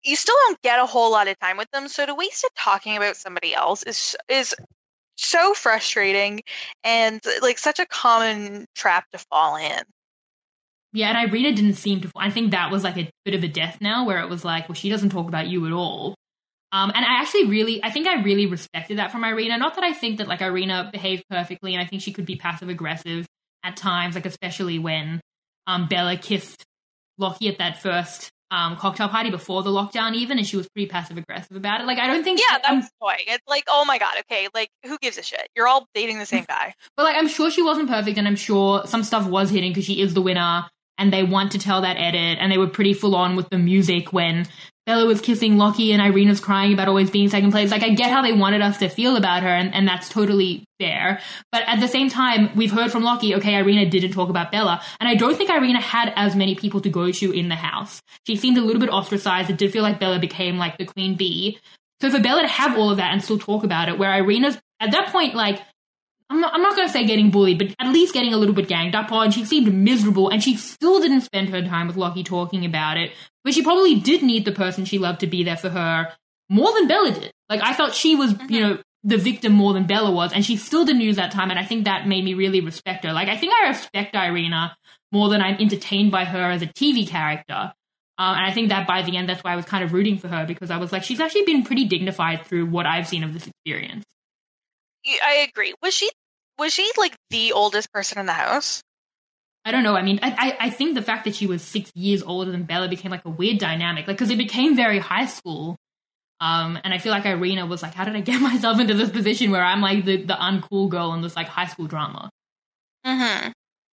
S1: you still don't get a whole lot of time with them. So to waste it talking about somebody else is is so frustrating and like such a common trap to fall in.
S2: Yeah, and Irina didn't seem to. I think that was like a bit of a death knell where it was like, well, she doesn't talk about you at all. Um, and I actually really, I think I really respected that from Irina. Not that I think that like Irina behaved perfectly, and I think she could be passive aggressive at times, like especially when um, Bella kissed Lockie at that first um, cocktail party before the lockdown even, and she was pretty passive aggressive about it. Like, I don't think...
S1: Yeah, that's the point. It's like, oh my God, okay, like, who gives a shit? You're all dating the same guy.
S2: But like, I'm sure she wasn't perfect, and I'm sure some stuff was hitting because she is the winner, and they want to tell that edit, and they were pretty full on with the music when Bella was kissing Lockie and Irina's crying about always being second place. Like, I get how they wanted us to feel about her, and, and that's totally fair. But at the same time, we've heard from Lockie, okay, Irina didn't talk about Bella, and I don't think Irina had as many people to go to in the house. She seemed a little bit ostracized. It did feel like Bella became, like, the queen bee. So for Bella to have all of that and still talk about it, where Irina's, at that point, like, I'm not, I'm not going to say getting bullied, but at least getting a little bit ganged up on. She seemed miserable, and she still didn't spend her time with Lockie talking about it. But she probably did need the person she loved to be there for her more than Bella did. Like, I felt she was, mm-hmm. you know, the victim more than Bella was, and she still didn't use that time, and I think that made me really respect her. Like, I think I respect Irina more than I'm entertained by her as a T V character. Um, and I think that by the end, that's why I was kind of rooting for her, because I was like, she's actually been pretty dignified through what I've seen of this experience.
S1: I agree. Was she was she like the oldest person in the house?
S2: I don't know. I mean, I, I I think the fact that she was six years older than Bella became like a weird dynamic, like because it became very high school. Um, and I feel like Irina was like, how did I get myself into this position where I'm like the the uncool girl in this like high school drama?
S1: Mm-hmm.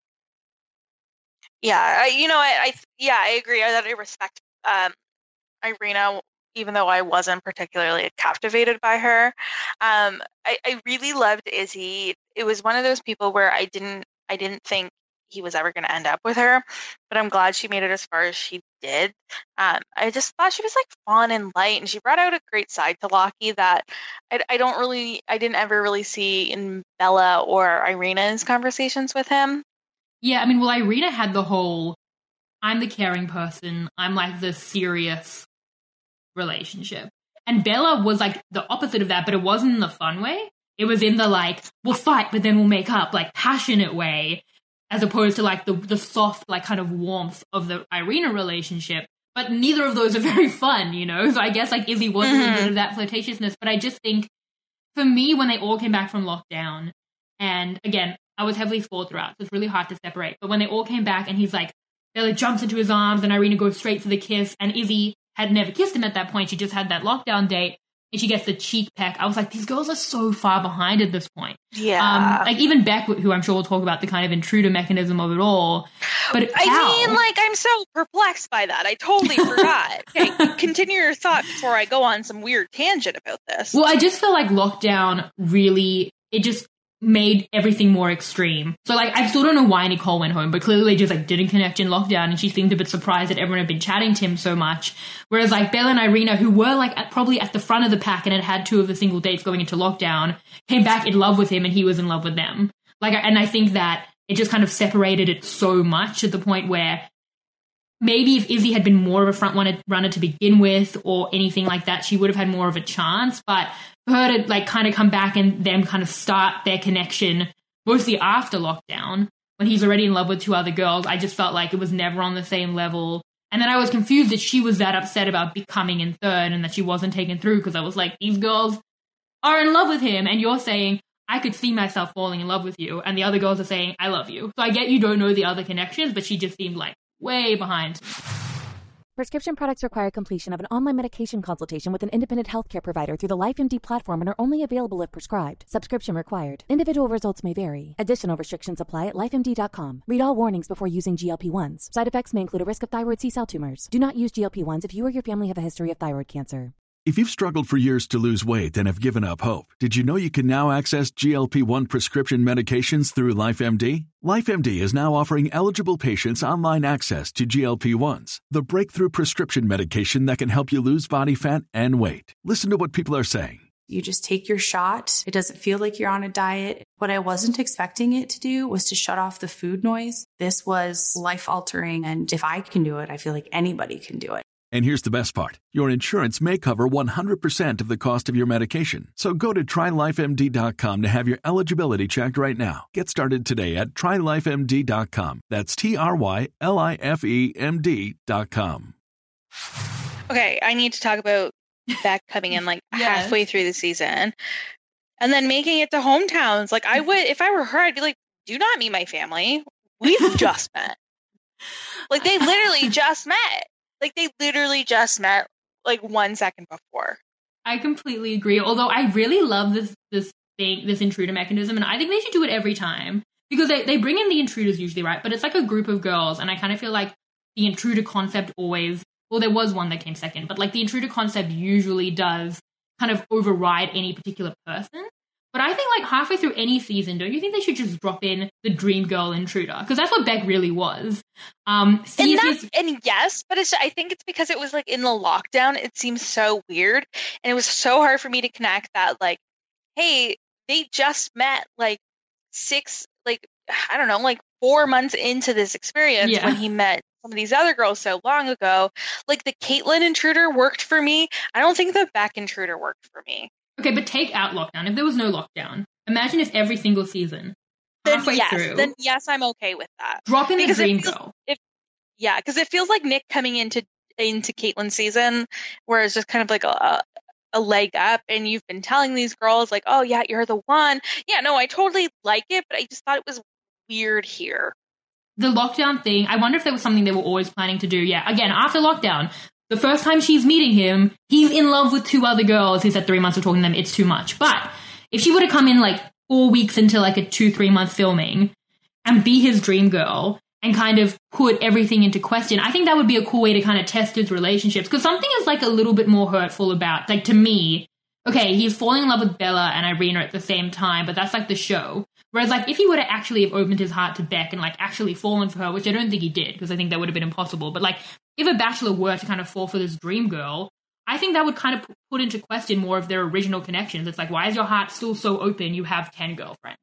S1: Yeah, I, you know, I, I yeah, I agree that I respect um Irina. Even though I wasn't particularly captivated by her. Um, I, I really loved Izzy. It was one of those people where I didn't I didn't think he was ever going to end up with her, but I'm glad she made it as far as she did. Um, I just thought she was like fun and light, and she brought out a great side to Lockie that I, I don't really, I didn't ever really see in Bella or Irina's conversations with him.
S2: Yeah, I mean, well, Irina had the whole, I'm the caring person, I'm like the serious relationship. And Bella was like the opposite of that, but it wasn't in the fun way. It was in the like, we'll fight, but then we'll make up, like passionate way, as opposed to like the the soft, like kind of warmth of the Irina relationship. But neither of those are very fun, you know? So I guess like Izzy wasn't mm-hmm. a bit of that flirtatiousness, but I just think for me, when they all came back from lockdown, and again, I was heavily spoiled throughout, so it's really hard to separate. But when they all came back and he's like, Bella jumps into his arms and Irina goes straight for the kiss, and Izzy had never kissed him at that point. She just had that lockdown date, and she gets the cheek peck. I was like, these girls are so far behind at this point.
S1: Yeah.
S2: Um, like, even Beck, who I'm sure we'll talk about the kind of intruder mechanism of it all. But
S1: I
S2: how?
S1: mean, like, I'm so perplexed by that. I totally forgot. Okay, continue your thought before I go on some weird tangent about this.
S2: Well, I just feel like lockdown really, it just made everything more extreme. So like, I still don't know why Nicole went home, but clearly they just like didn't connect in lockdown, and she seemed a bit surprised that everyone had been chatting to him so much. Whereas like Bella and Irina, who were like at, probably at the front of the pack and had had two of the single dates going into lockdown, came back in love with him and he was in love with them. Like, and I think that it just kind of separated it so much at the point where maybe if Izzy had been more of a front runner to begin with or anything like that, she would have had more of a chance. But for her to like kind of come back and them kind of start their connection mostly after lockdown, when he's already in love with two other girls, I just felt like it was never on the same level. And then I was confused that she was that upset about becoming in third and that she wasn't taken through, because I was like, these girls are in love with him, and you're saying, I could see myself falling in love with you, and the other girls are saying, I love you. So I get you don't know the other connections, but she just seemed like way behind.
S3: Prescription products require completion of an online medication consultation with an independent healthcare provider through the LifeMD platform and are only available if prescribed. Subscription required. Individual results may vary. Additional restrictions apply at life M D dot com. Read all warnings before using G L P ones. Side effects may include a risk of thyroid C-cell tumors. Do not use G L P ones if you or your family have a history of thyroid cancer.
S4: If you've struggled for years to lose weight and have given up hope, did you know you can now access G L P one prescription medications through LifeMD? LifeMD is now offering eligible patients online access to G L P ones, the breakthrough prescription medication that can help you lose body fat and weight. Listen to what people are saying.
S5: You just take your shot. It doesn't feel like you're on a diet. What I wasn't expecting it to do was to shut off the food noise. This was life-altering, and if I can do it, I feel like anybody can do it.
S4: And here's the best part. Your insurance may cover one hundred percent of the cost of your medication. So go to try life M D dot com to have your eligibility checked right now. Get started today at try life M D dot com. That's T R Y L I F E M D dot com.
S1: Okay, I need to talk about Beck coming in like
S2: Yes.
S1: halfway through the season and then making it to hometowns. Like I would, if I were her, I'd be like, do not meet my family. We've just met. Like they literally just met. Like they literally just met like one second before.
S2: I completely agree. Although I really love this this thing, this intruder mechanism, and I think they should do it every time because they, they bring in the intruders usually, right? But it's like a group of girls, and I kind of feel like the intruder concept always, well, there was one that came second, but like the intruder concept usually does kind of override any particular person. But I think like halfway through any season, don't you think they should just drop in the dream girl intruder? Because that's what Beck really was. Um, see
S1: And,
S2: if
S1: that's,
S2: he's-
S1: and yes, but it's, I think it's because it was like in the lockdown, it seems so weird. And it was so hard for me to connect that like, hey, they just met like six, like, I don't know, like four months into this experience
S2: Yeah.
S1: when he met some of these other girls so long ago. Like the Caitlyn intruder worked for me. I don't think the Beck intruder worked for me.
S2: Okay, but take out lockdown. If there was no lockdown, imagine if every single season,
S1: Then
S2: halfway
S1: yes,
S2: through,
S1: then yes, I'm okay with that.
S2: drop in the
S1: Because it
S2: dream
S1: feels-
S2: girl.
S1: If yeah, because it feels like Nick coming into into Caitlyn's season, where it's just kind of like a a leg up, and you've been telling these girls like, oh yeah, you're the one. Yeah, no, I totally like it, but I just thought it was weird here.
S2: The lockdown thing, I wonder if there was something they were always planning to do. Yeah, again, after lockdown, the first time she's meeting him, he's in love with two other girls. He said three months of talking to them, it's too much. But if she would have come in like four weeks into like a two, three month filming and be his dream girl and kind of put everything into question, I think that would be a cool way to kind of test his relationships. Because something is like a little bit more hurtful about, like to me, okay, he's falling in love with Bella and Irina at the same time, but that's like the show. Whereas like if he would have actually have opened his heart to Beck and like actually fallen for her, which I don't think he did because I think that would have been impossible. But like if a bachelor were to kind of fall for this dream girl, I think that would kind of put into question more of their original connections. It's like, why is your heart still so open? You have ten girlfriends.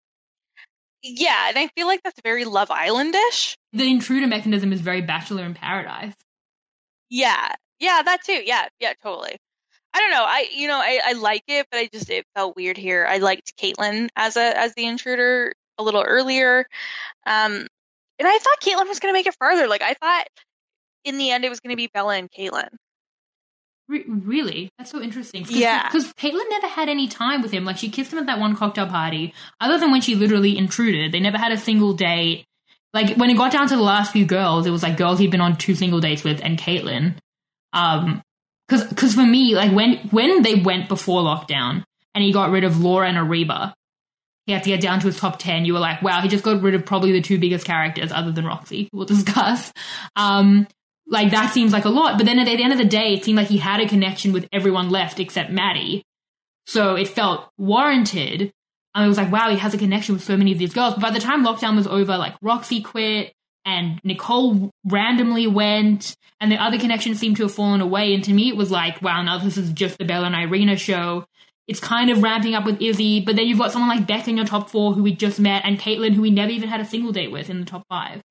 S1: Yeah, and I feel like that's very Love Island-ish.
S2: The intruder mechanism is very Bachelor in Paradise.
S1: Yeah, yeah, that too. Yeah, yeah, totally. I don't know. I, you know, I, I like it, but I just it felt weird here. I liked Caitlyn as a as the intruder a little earlier, um, and I thought Caitlyn was going to make it farther. Like I thought, in the end, it was going to be Bella and Caitlyn.
S2: Re- really? That's so interesting. Cause,
S1: Yeah.
S2: Because Caitlyn never had any time with him. Like, she kissed him at that one cocktail party. Other than when she literally intruded, they never had a single date. Like, when it got down to the last few girls, it was like girls he'd been on two single dates with and Caitlyn. Um, because because for me, like, when, when they went before lockdown and he got rid of Laura and Ariba, he had to get down to his top ten. You were like, wow, he just got rid of probably the two biggest characters other than Roxy, we'll discuss. Um... Like, that seems like a lot. But then at the end of the day, it seemed like he had a connection with everyone left except Maddie. So it felt warranted. And it was like, wow, he has a connection with so many of these girls. But by the time lockdown was over, like, Roxy quit and Nicole randomly went and the other connections seemed to have fallen away. And to me, it was like, wow, now this is just the Bella and Irina show. It's kind of ramping up with Izzy. But then you've got someone like Beck in your top four who we just met and Caitlyn, who we never even had a single date with in the top five.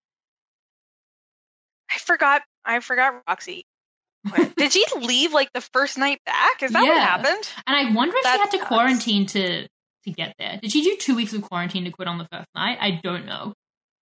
S1: I forgot. I forgot Roxy. Did she leave like the first night back? Is that
S2: Yeah.
S1: what happened?
S2: And I wonder if
S1: That's
S2: she had to
S1: nuts.
S2: quarantine to to get there. Did she do two weeks of quarantine to quit on the first night? I don't know.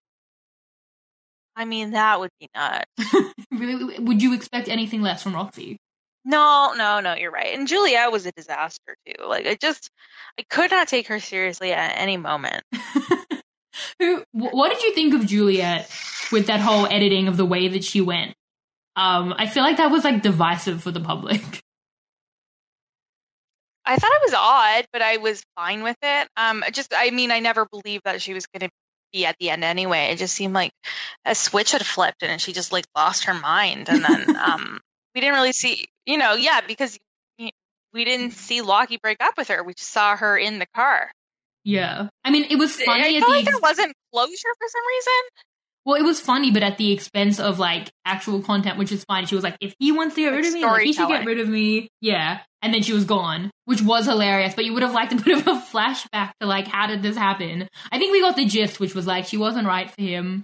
S1: I mean, that would be nuts.
S2: Really, would you expect anything less from Roxy?
S1: No, no, no, you're right. And Juliette was a disaster too. Like I just, I could not take her seriously at any moment.
S2: Who? wh- What did you think of Juliet with that whole editing of the way that she went? Um, I feel like that was like divisive for the public.
S1: I thought it was odd, but I was fine with it. Um, I just, I mean, I never believed that she was going to be at the end anyway. It just seemed like a switch had flipped and she just like lost her mind. And then um, we didn't really see, you know, yeah, because we didn't see Lockie break up with her. We just saw her in the car.
S2: Yeah, I mean, it was funny.
S1: I
S2: at
S1: felt
S2: the
S1: like
S2: ex-
S1: there wasn't closure for some reason.
S2: Well, it was funny, but at the expense of like actual content, which is fine. She was like, if he wants to get
S1: Like
S2: rid of me, like, he should get
S1: storytelling.
S2: rid of me. Yeah. And then she was gone, which was hilarious. But you would have liked a bit of a flashback to like, how did this happen? I think we got the gist, which was like, she wasn't right for him.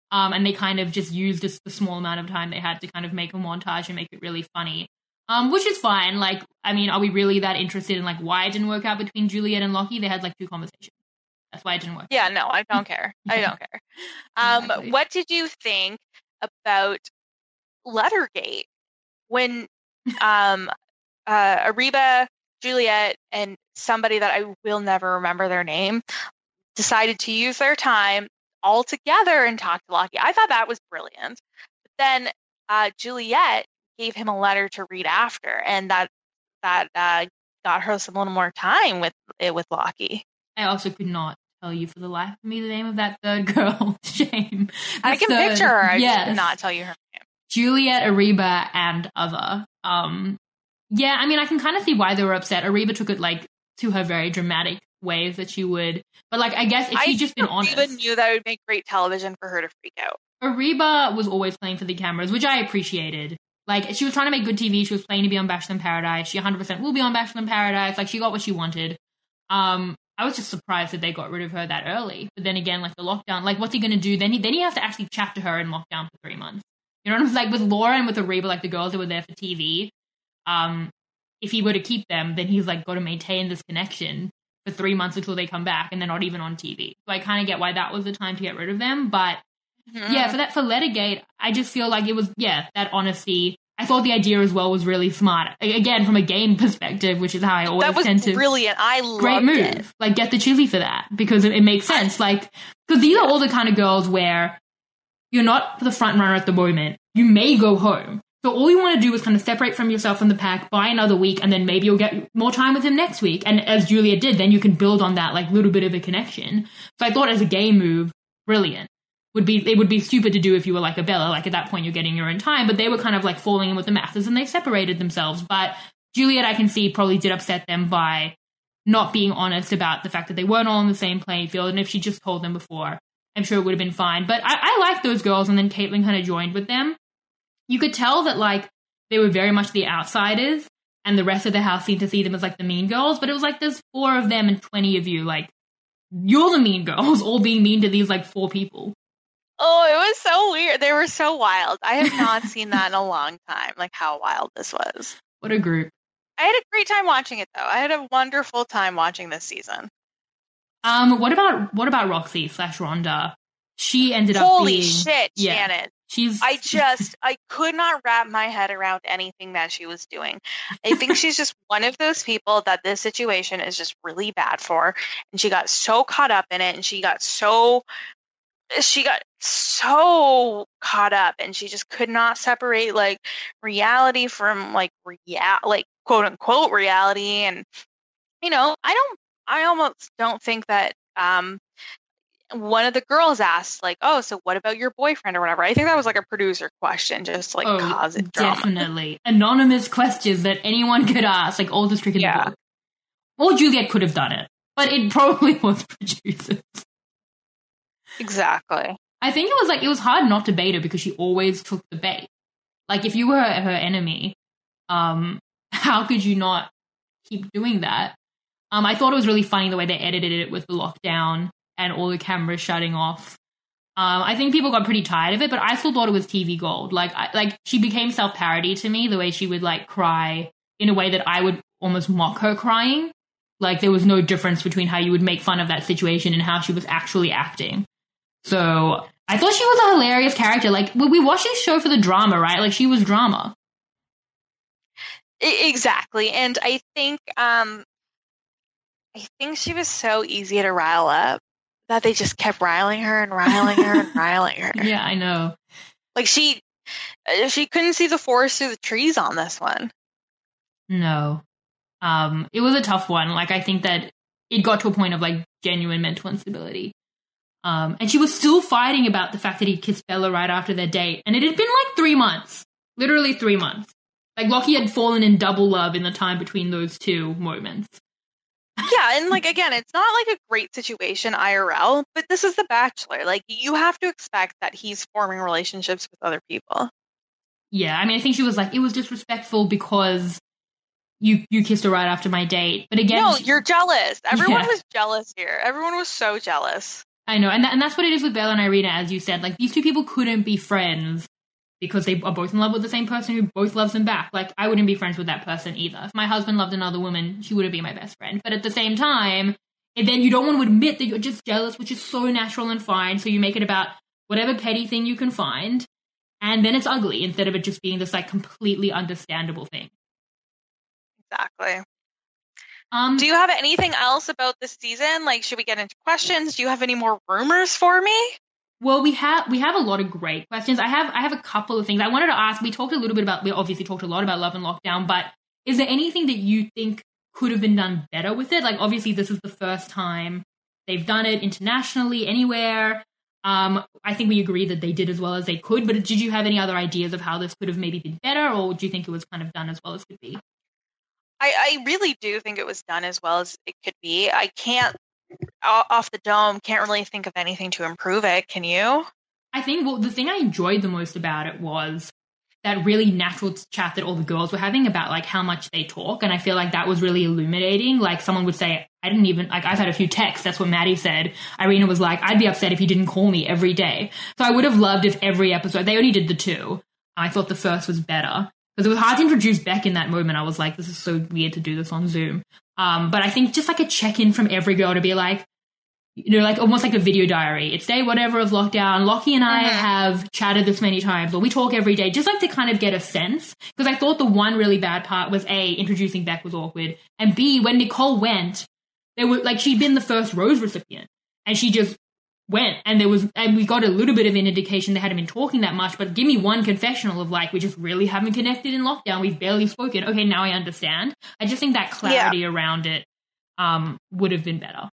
S2: Um, and they kind of just used just the small amount of time they had to kind of make a montage and make it really funny. Um, which is fine. Like, I mean, are we really that interested in like why it didn't work out between Juliet and Lockie? They had like two conversations. That's why it didn't work.
S1: Yeah, no, I don't care. I don't care. Um,
S2: Exactly.
S1: What did you think about Lettergate when um, uh, Ariba, Juliet, and somebody that I will never remember their name decided to use their time all together and talk to Lockie? I thought that was brilliant. But then uh, Juliet gave him a letter to read after, and that that uh, got her some little more time with with Lockie.
S2: I also could not tell you for the life of me the name of that third girl. Shame. The
S1: I can
S2: third,
S1: picture her. I
S2: yes.
S1: just cannot tell you her name.
S2: Juliet, Ariba, and other. Um, yeah, I mean, I can kind of see why they were upset. Ariba took it like to her very dramatic ways that she would, but like I guess if she'd just been honest,
S1: Ariba knew that it would make great television for her to freak out.
S2: Ariba was always playing for the cameras, which I appreciated. Like, she was trying to make good T V. She was playing to be on Bachelor in Paradise. She one hundred percent will be on Bachelor in Paradise. Like, she got what she wanted. Um, I was just surprised that they got rid of her that early. But then again, like, the lockdown, like, what's he going to do? Then he, then he has to actually chat to her in lockdown for three months. You know what I'm saying? Like, with Laura and with Ariba, like, the girls that were there for T V, um, if he were to keep them, then he's, like, got to maintain this connection for three months until they come back, and they're not even on T V. So I kind of get why that was the time to get rid of them. But, mm-hmm. yeah, for that, for Lettergate, I just feel like it was, yeah, that honesty. I thought the idea as well was really smart. Again, from a game perspective, which is how I always
S1: that was
S2: tend to.
S1: Brilliant. I loved
S2: Great move.
S1: It.
S2: Like, get the chili for that because it, it makes sense. Like, because these are all the kind of girls where you're not the front runner at the moment. You may go home. So all you want to do is kind of separate from yourself from the pack, buy another week, and then maybe you'll get more time with him next week. And as Julia did, then you can build on that, like, little bit of a connection. So I thought as a game move, brilliant. Would be it would be stupid to do if you were like a Bella, like at that point you're getting your own time, but they were kind of like falling in with the masses and they separated themselves. But Juliet, I can see, probably did upset them by not being honest about the fact that they weren't all on the same playing field, and if she just told them before, I'm sure it would have been fine. But I, I liked those girls, and then Caitlyn kind of joined with them. You could tell that like they were very much the outsiders, and the rest of the house seemed to see them as like the mean girls, but it was like there's four of them and twenty of you, like you're the mean girls, all being mean to these like four people.
S1: Oh, it was so weird. They were so wild. I have not seen that in a long time, like how wild this was.
S2: What a group.
S1: I had a great time watching it, though. I had a wonderful time watching this season.
S2: Um, what about what about Roxy slash Rhonda? She ended
S1: Holy
S2: up being...
S1: Holy shit,
S2: yeah,
S1: Shannon.
S2: She's...
S1: I just, I could not wrap my head around anything that she was doing. I think she's just one of those people that this situation is just really bad for. And she got so caught up in it, and she got so... she got so caught up, and she just could not separate like reality from like real like quote unquote reality. And you know, I don't I almost don't think that um one of the girls asked like, oh, so what about your boyfriend or whatever. I think that was like a producer question just to, like
S2: oh,
S1: cause it drama.
S2: Definitely anonymous questions that anyone could ask, like all the trick in
S1: yeah.
S2: the book. Or Juliet could have done it, but it probably was producers.
S1: Exactly.
S2: I think it was like, it was hard not to bait her because she always took the bait. Like, if you were her, her enemy, um, how could you not keep doing that? Um, I thought it was really funny the way they edited it with the lockdown and all the cameras shutting off. Um, I think people got pretty tired of it, but I still thought it was T V gold. Like, I, like she became self-parody to me, the way she would, like, cry in a way that I would almost mock her crying. Like, there was no difference between how you would make fun of that situation and how she was actually acting. So I thought she was a hilarious character. Like, we watched this show for the drama, right? Like, she was drama.
S1: Exactly. And I think um, I think she was so easy to rile up that they just kept riling her and riling her and riling her.
S2: Yeah, I know.
S1: Like, she she couldn't see the forest through the trees on this one.
S2: No. Um, it was a tough one. Like, I think that it got to a point of, like, genuine mental instability. Um, and she was still fighting about the fact that he kissed Bella right after their date. And it had been like three months. Literally three months. Like, Lockie had fallen in double love in the time between those two moments.
S1: Yeah, and like, again, it's not like a great situation I R L, but this is The Bachelor. Like, you have to expect that he's forming relationships with other people.
S2: Yeah, I mean, I think she was like, it was disrespectful because you you kissed her right after my date. But again...
S1: No,
S2: she,
S1: you're jealous. Everyone
S2: yeah.
S1: was jealous here. Everyone was so jealous.
S2: I know, and, th- and that's what it is with Bella and Irina, as you said. Like, these two people couldn't be friends because they are both in love with the same person who both loves them back. Like, I wouldn't be friends with that person either. If my husband loved another woman, she wouldn't be my best friend. But at the same time, and then you don't want to admit that you're just jealous, which is so natural and fine, so you make it about whatever petty thing you can find, and then it's ugly instead of it just being this, like, completely understandable thing.
S1: Exactly.
S2: Um,
S1: Do you have anything else about this season? Like, should we get into questions? Do you have any more rumors for me?
S2: Well, we have we have a lot of great questions. I have I have a couple of things I wanted to ask. We talked a little bit about, we obviously talked a lot about Love and Lockdown, but is there anything that you think could have been done better with it? Like, obviously, this is the first time they've done it internationally, anywhere. Um, I think we agree that they did as well as they could, but did you have any other ideas of how this could have maybe been better, or do you think it was kind of done as well as could be?
S1: I, I really do think it was done as well as it could be. I can't, off the dome, can't really think of anything to improve it. Can you?
S2: I think, well, the thing I enjoyed the most about it was that really natural chat that all the girls were having about, like, how much they talk. And I feel like that was really illuminating. Like, someone would say, I didn't even, like, I've had a few texts. That's what Maddie said. Irina was like, I'd be upset if he didn't call me every day. So I would have loved if every episode, they only did the two. I thought the first was better. Because it was hard to introduce Beck in that moment. I was like, this is so weird to do this on Zoom. Um, but I think just like a check-in from every girl to be like, you know, like almost like a video diary. It's day whatever of lockdown. Lockie and I mm-hmm. have chatted this many times, or we talk every day, just like to kind of get a sense. Because I thought the one really bad part was A, introducing Beck was awkward. And B, when Nicole went, they were like, she'd been the first rose recipient. And she just went, and there was, and we got a little bit of an indication they hadn't been talking that much, but give me one confessional of like, we just really haven't connected in lockdown, we've barely spoken. Okay, now I understand. I just think that clarity yeah. around it um would have been better.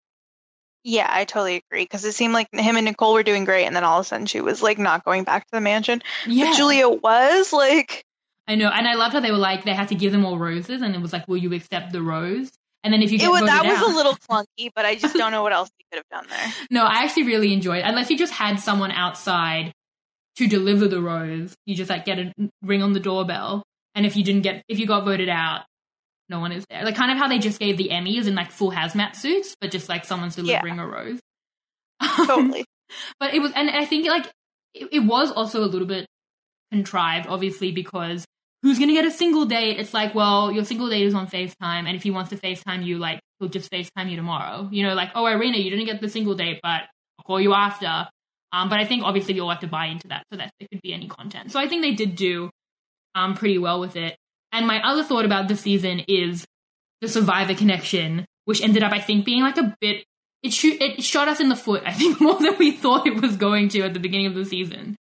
S1: Yeah, I totally agree, because it seemed like him and Nicole were doing great, and then all of a sudden she was like not going back to the mansion. Yeah. But Julia was like,
S2: I know, and I loved how they were like, they had to give them all roses, and it was like, will you accept the rose? And then if you get
S1: it was, that
S2: out,
S1: was a little clunky, but I just don't know what else they could have done there.
S2: No, I actually really enjoyed it. Unless you just had someone outside to deliver the rose, you just like get a ring on the doorbell, and if you didn't get, if you got voted out, no one is there. Like kind of how they just gave the Emmys in like full hazmat suits, but just like someone's delivering yeah. a rose.
S1: Totally.
S2: But it was, and I think like it, it was also a little bit contrived, obviously, because who's going to get a single date? It's like, well, your single date is on FaceTime, and if he wants to FaceTime you, like, he'll just FaceTime you tomorrow. You know, like, oh, Irina, you didn't get the single date, but I'll call you after. Um, but I think, obviously, you'll have to buy into that so that there could be any content. So I think they did do um pretty well with it. And my other thought about the season is the Survivor connection, which ended up, I think, being, like, a bit... It, shoot, it shot us in the foot, I think, more than we thought it was going to at the beginning of the season.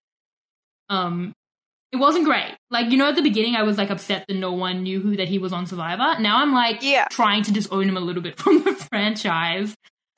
S2: Um... It wasn't great. Like, you know, at the beginning, I was, like, upset that no one knew who that he was on Survivor. Now I'm, like,
S1: yeah.
S2: trying to disown him a little bit from the franchise.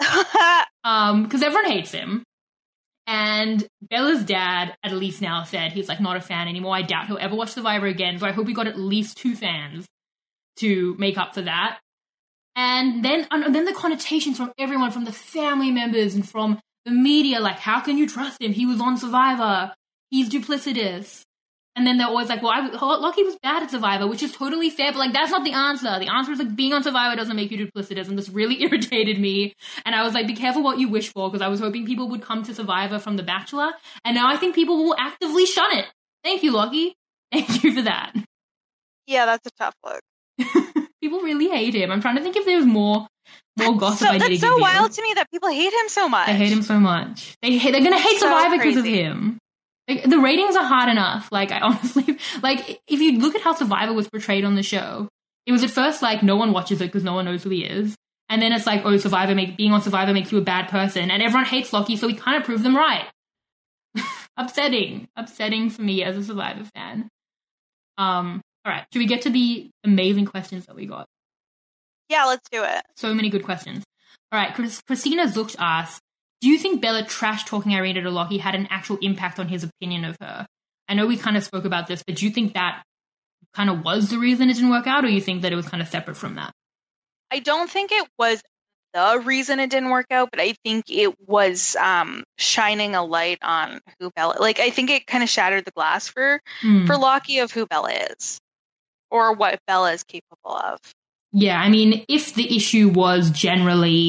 S2: um, because everyone hates him. And Bella's dad, at least now, said he's, like, not a fan anymore. I doubt he'll ever watch Survivor again. So I hope we got at least two fans to make up for that. And then, and then the connotations from everyone, from the family members and from the media, like, how can you trust him? He was on Survivor. He's duplicitous. And then they're always like, well, I, Lockie was bad at Survivor, which is totally fair, but, like, that's not the answer. The answer is, like, being on Survivor doesn't make you duplicitous, and this really irritated me. And I was like, be careful what you wish for, because I was hoping people would come to Survivor from The Bachelor, and now I think people will actively shun it. Thank you, Lockie. Thank you for that.
S1: Yeah, that's a tough look.
S2: People really hate him. I'm trying to think if there's more more gossip
S1: so,
S2: I need to give
S1: That's so
S2: you.
S1: wild to me that people hate him so much.
S2: They hate him so much. They hate, they're going to hate
S1: so
S2: Survivor
S1: crazy.
S2: because of him. Like, the ratings are hard enough. Like, I honestly, like, if you look at how Survivor was portrayed on the show, it was at first like no one watches it because no one knows who he is. And then it's like, oh, Survivor, make, being on Survivor makes you a bad person. And everyone hates Lockie, so we kind of proved them right. Upsetting. Upsetting for me as a Survivor fan. Um, all right, should we get to the amazing questions that we got?
S1: Yeah, let's do it.
S2: So many good questions. All right, Chris, Christina Zucht asks, do you think Bella trash-talking Irina to Lockie had an actual impact on his opinion of her? I know we kind of spoke about this, but do you think that kind of was the reason it didn't work out, or you think that it was kind of separate from that?
S1: I don't think it was the reason it didn't work out, but I think it was um, shining a light on who Bella... Like, I think it kind of shattered the glass for, mm. for Lockie of who Bella is, or what Bella is capable of.
S2: Yeah, I mean, if the issue was generally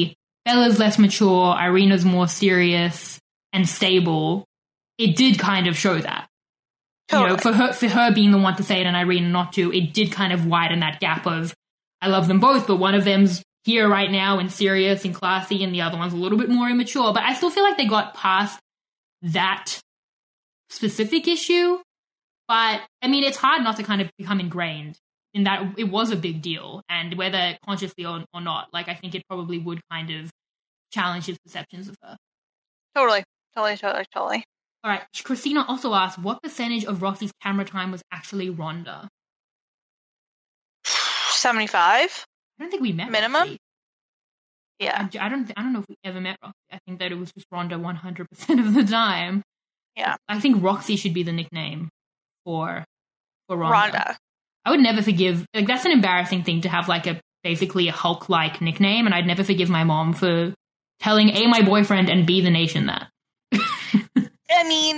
S2: Bella's less mature, Irina's more serious and stable, it did kind of show that. Totally. You know, for her, for her being the one to say it and Irina not to, it did kind of widen that gap of, I love them both, but one of them's here right now and serious and classy, and the other one's a little bit more immature. But I still feel like they got past that specific issue. But, I mean, it's hard not to kind of become ingrained in that it was a big deal, and whether consciously or, or not, like, I think it probably would kind of challenge his perceptions of her.
S1: Totally, totally, totally, totally.
S2: All right, Christina also asked, what percentage of Roxy's camera time was actually Rhonda?
S1: seventy-five?
S2: I don't think we met
S1: minimum.
S2: Roxy.
S1: Yeah.
S2: I, I don't. I don't know if we ever met Roxy. I think that it was just Rhonda one hundred percent of the time.
S1: Yeah.
S2: I think Roxy should be the nickname for for Rhonda.
S1: Rhonda.
S2: I would never forgive. Like, that's an embarrassing thing to have, like, a basically a Hulk-like nickname, and I'd never forgive my mom for telling A, my boyfriend, and B, the nation that.
S1: I mean,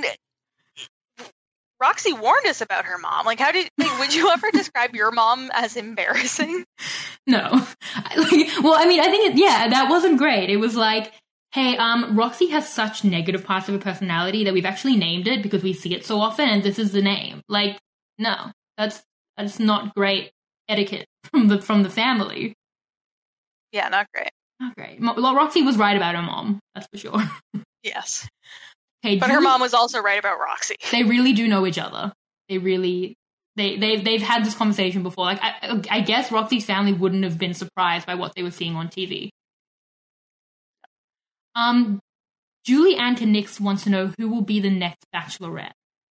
S1: Roxy warned us about her mom. Like, how did, like, would you ever describe your mom as embarrassing?
S2: No. Like, well, I mean, I think, it, yeah, that wasn't great. It was like, hey, um, Roxy has such negative parts of her personality that we've actually named it because we see it so often, and this is the name. Like, no, that's that's not great etiquette from the from the family.
S1: Yeah, not great.
S2: Not great. Well, Roxy was right about her mom, that's for sure.
S1: Yes.
S2: Hey,
S1: but
S2: Julie,
S1: her mom was also right about Roxy.
S2: They really do know each other. They really, they, they've, they've had this conversation before. Like, I, I guess Roxy's family wouldn't have been surprised by what they were seeing on T V. Um, Julie Ann Knix wants to know who will be the next Bachelorette.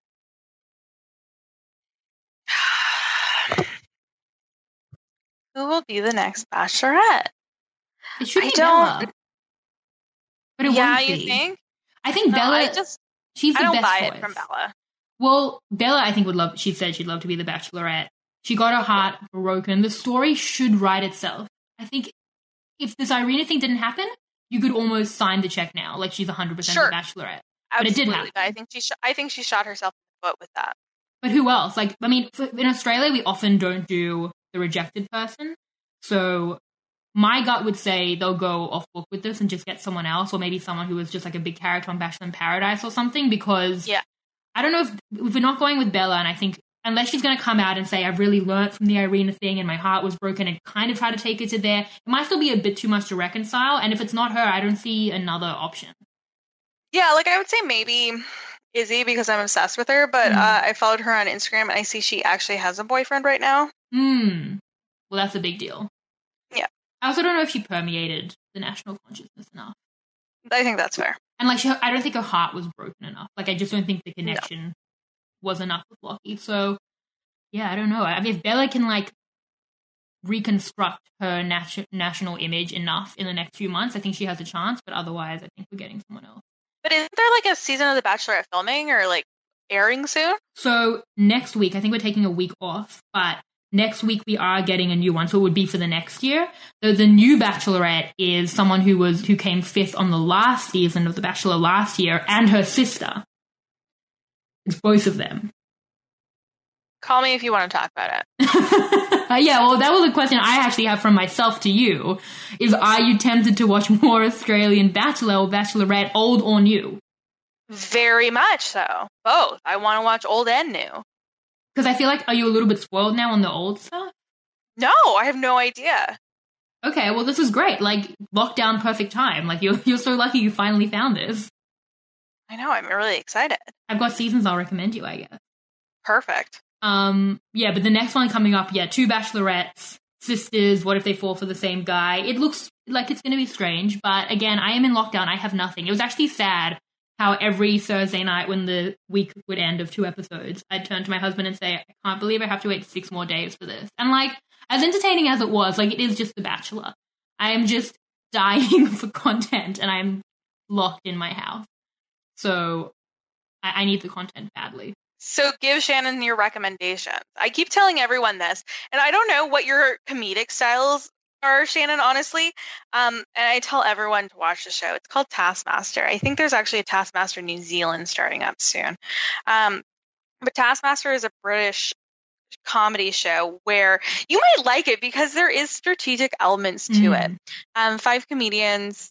S1: Who will be the next Bachelorette?
S2: It should
S1: I
S2: be
S1: don't.
S2: Bella. But it
S1: Yeah,
S2: won't
S1: you
S2: be.
S1: think?
S2: I think
S1: No,
S2: Bella.
S1: I just.
S2: She's the
S1: I don't
S2: best
S1: buy
S2: choice.
S1: it from Bella.
S2: Well, Bella, I think would love. She said she'd love to be the Bachelorette. She got her heart broken. The story should write itself. I think if this Irina thing didn't happen, you could almost sign the check now. Like, she's one hundred percent
S1: Sure.
S2: the Bachelorette.
S1: Absolutely,
S2: But it did happen.
S1: But I think she. Sh- I think she shot herself in the foot with that.
S2: But who else? Like, I mean, for, in Australia, we often don't do the rejected person. So my gut would say they'll go off book with this and just get someone else, or maybe someone who was just like a big character on Bachelor in Paradise or something, because
S1: Yeah.
S2: I don't know if, if we're not going with Bella, and I think unless she's going to come out and say, I've really learnt from the Irina thing and my heart was broken, and kind of try to take it to there, it might still be a bit too much to reconcile. And if it's not her, I don't see another option.
S1: Yeah, like I would say maybe Izzy because I'm obsessed with her, but
S2: Mm.
S1: uh, I followed her on Instagram and I see she actually has a boyfriend right now.
S2: Hmm. Well, that's a big deal.
S1: Yeah.
S2: I also don't know if she permeated the national consciousness enough.
S1: I think that's fair.
S2: And, like, she, I don't think her heart was broken enough. Like, I just don't think the connection no. was enough with Lockie. So, yeah, I don't know. I mean, if Bella can, like, reconstruct her nat- national image enough in the next few months, I think she has a chance. But otherwise, I think we're getting someone else.
S1: But isn't there, like, a season of The Bachelorette filming or, like, airing soon?
S2: So, next week, I think we're taking a week off. But next week, we are getting a new one. So, it would be for the next year. So, the new Bachelorette is someone who was who came fifth on the last season of The Bachelor last year, and her sister. It's both of them.
S1: Call me if you want to talk about it.
S2: uh, yeah, well, that was a question I actually have from myself to you. Is, are you tempted to watch more Australian Bachelor or Bachelorette, old or new?
S1: Very much so. Both. I want to watch old and new.
S2: Because I feel like, are you a little bit spoiled now on the old stuff?
S1: No, I have no idea.
S2: Okay, well, this is great. Like, lockdown perfect time. Like, you're, you're so lucky you finally found this.
S1: I know, I'm really excited.
S2: I've got seasons I'll recommend you, I guess.
S1: Perfect.
S2: Um, yeah, but the next one coming up, yeah, two Bachelorettes, sisters, what if they fall for the same guy? It looks like it's going to be strange, but again, I am in lockdown, I have nothing. It was actually sad how every Thursday night when the week would end of two episodes, I'd turn to my husband and say, I can't believe I have to wait six more days for this. And, like, as entertaining as it was, like, it is just The Bachelor. I am just dying for content, and I'm locked in my house. So I, I need the content badly.
S1: So give Shannon your recommendations. I keep telling everyone this, and I don't know what your comedic styles are, Shannon, honestly. Um, and I tell everyone to watch the show. It's called Taskmaster. I think there's actually a Taskmaster New Zealand starting up soon. Um, but Taskmaster is a British comedy show where you might like it because there is strategic elements to
S2: Mm.
S1: it. Um, five comedians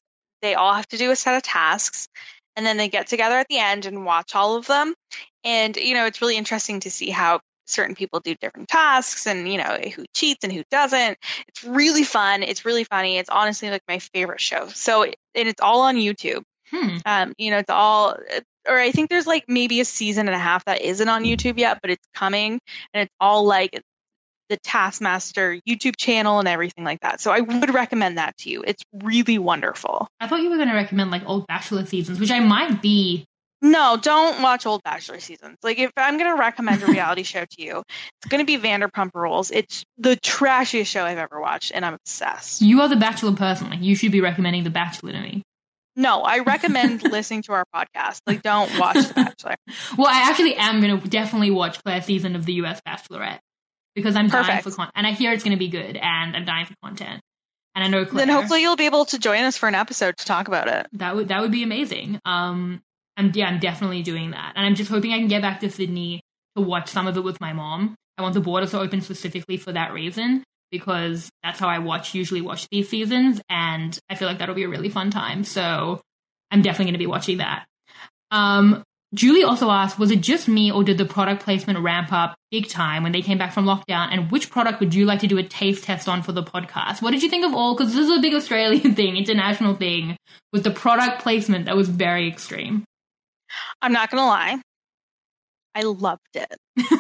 S1: they all have to do a set of tasks, and then they get together at the end and watch all of them. And, you know, it's really interesting to see how certain people do different tasks and, you know, who cheats and who doesn't. It's really fun. It's really funny. It's honestly like my favorite show. So, and it's all on YouTube.
S2: Hmm.
S1: Um, you know, it's all, or I think there's like maybe a season and a half that isn't on YouTube yet, but it's coming, and it's all like the Taskmaster YouTube channel and everything like that. So I would recommend that to you. It's really wonderful.
S2: I thought you were going to recommend like old Bachelor seasons, which I might be.
S1: No, don't watch old Bachelor seasons. Like, if I'm going to recommend a reality show to you, it's going to be Vanderpump Rules. It's the trashiest show I've ever watched, and I'm obsessed.
S2: You are the Bachelor person. Like, you should be recommending The Bachelor to me.
S1: No, I recommend listening to our podcast. Like, don't watch The Bachelor.
S2: Well, I actually am going to definitely watch Claire's season of the U S Bachelorette because I'm
S1: Perfect.
S2: dying for content. And I hear it's going to be good, and I'm dying for content. And I know Claire.
S1: Then hopefully you'll be able to join us for an episode to talk about it.
S2: That would that would be amazing. Um, I'm yeah, I'm definitely doing that, and I'm just hoping I can get back to Sydney to watch some of it with my mom. I want the borders to open specifically for that reason, because that's how I watch usually watch these seasons, and I feel like that'll be a really fun time. So I'm definitely going to be watching that. Um, Julie also asked, was it just me, or did the product placement ramp up big time when they came back from lockdown? And which product would you like to do a taste test on for the podcast? What did you think of all? Because this is a big Australian thing, international thing, with the product placement that was very extreme.
S1: I'm not going to lie. I loved it.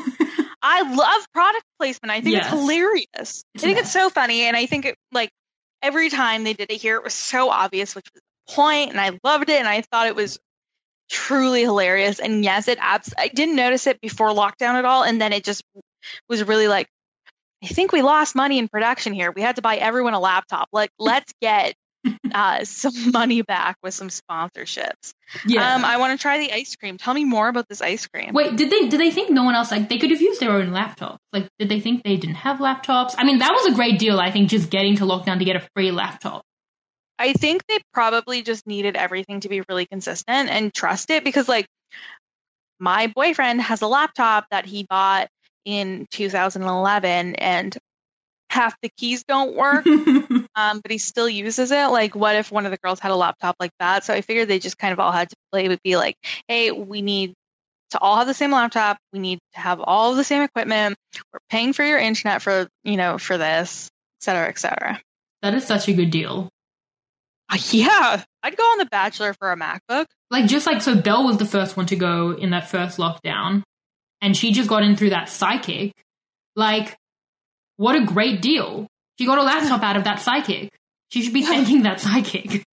S1: I love product placement. I think
S2: Yes.
S1: it's hilarious.
S2: It's
S1: I think
S2: the
S1: it's so funny. And I think it, like, every time they did it here, it was so obvious, which was the point. And I loved it. And I thought it was truly hilarious. And yes, it abs- I didn't notice it before lockdown at all. And then it just was really like, I think we lost money in production here. We had to buy everyone a laptop. Like, let's get uh, some money back with some sponsorships.
S2: Yeah.
S1: Um, I want to try the ice cream. Tell me more about this ice cream.
S2: Wait, did they did they think no one else, like, they could have used their own laptop? Like, did they think they didn't have laptops? I mean, that was a great deal, I think, just getting to lockdown to get a free laptop.
S1: I think they probably just needed everything to be really consistent and trust it, because, like, my boyfriend has a laptop that he bought in two thousand eleven, and half the keys don't work, um, but he still uses it. Like, what if one of the girls had a laptop like that? So I figured they just kind of all had to play, would be like, hey, we need to all have the same laptop. We need to have all of the same equipment. We're paying for your internet for, you know, for this, et cetera, et cetera.
S2: That is such a good deal.
S1: Uh, yeah, I'd go on The Bachelor for a MacBook.
S2: Like, just like, so Belle was the first one to go in that first lockdown, and she just got in through that psychic. Like, what a great deal. She got a laptop out of that psychic. She should be thanking that psychic.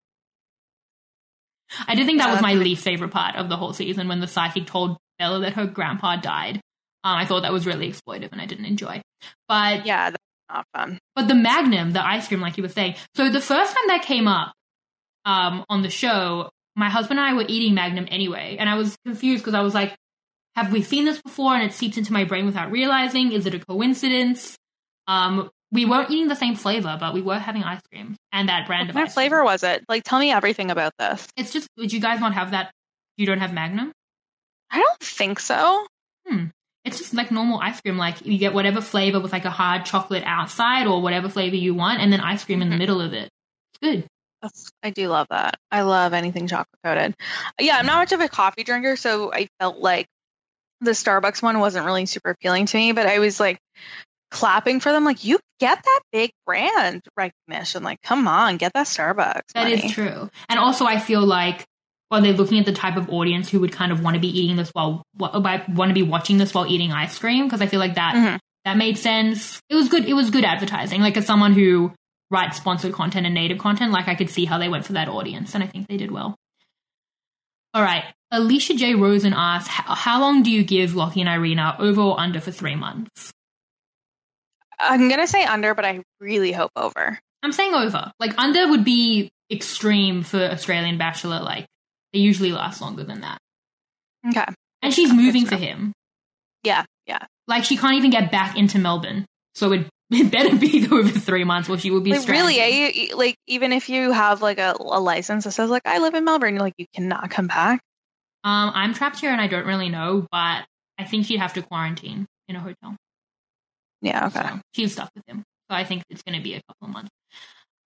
S2: I did think that was my least favorite part of the whole season, when the psychic told Bella that her grandpa died. Um, I thought that was really exploitive, and I didn't enjoy. But
S1: Yeah, that's not fun.
S2: But the Magnum, the ice cream, like you were saying. So the first time that came up um, on the show, my husband and I were eating Magnum anyway. And I was confused because I was like, have we seen this before? And it seeps into my brain without realizing. Is it a coincidence? Um, we weren't eating the same flavor, but we were having ice cream and that brand
S1: What
S2: of
S1: kind
S2: ice
S1: of flavor
S2: cream.
S1: was it? Like, tell me everything about this.
S2: It's just, did you guys not have that? You don't have Magnum?
S1: I don't think so.
S2: Hmm. It's just like normal ice cream. Like, you get whatever flavor with like a hard chocolate outside or whatever flavor you want, and then ice cream in the middle of it. It's good.
S1: That's, I do love that. I love anything chocolate coated. Yeah, I'm not much of a coffee drinker, so I felt like the Starbucks one wasn't really super appealing to me, but I was like clapping for them, like, you get that big brand recognition. Like, come on, get that Starbucks
S2: That
S1: money.
S2: is true. And also, I feel like, well, they're looking at the type of audience who would kind of want to be eating this while, want to be watching this while eating ice cream, because I feel like that
S1: Mhm.
S2: that made sense. It was good. It was good advertising. Like, as someone who writes sponsored content and native content, like, I could see how they went for that audience, and I think they did well. All right. Alicia J. Rosen asked, how, how long do you give Lockie and Irina, over or under, for three months?
S1: I'm going to say under, but I really hope over.
S2: I'm saying over. Like, under would be extreme for Australian Bachelor. Like, they usually last longer than that.
S1: Okay.
S2: And she's moving for him.
S1: Yeah, yeah.
S2: Like, she can't even get back into Melbourne. So it, it better be over three months or she will be
S1: Like,
S2: stranded.
S1: really, eh? You- like, even if you have, like, a, a license that says, like, I live in Melbourne, you're like, you cannot come back.
S2: Um, I'm trapped here and I don't really know, but I think she'd have to quarantine in a hotel.
S1: Yeah, okay.
S2: So she's stuck with him. So I think it's going to be a couple of months.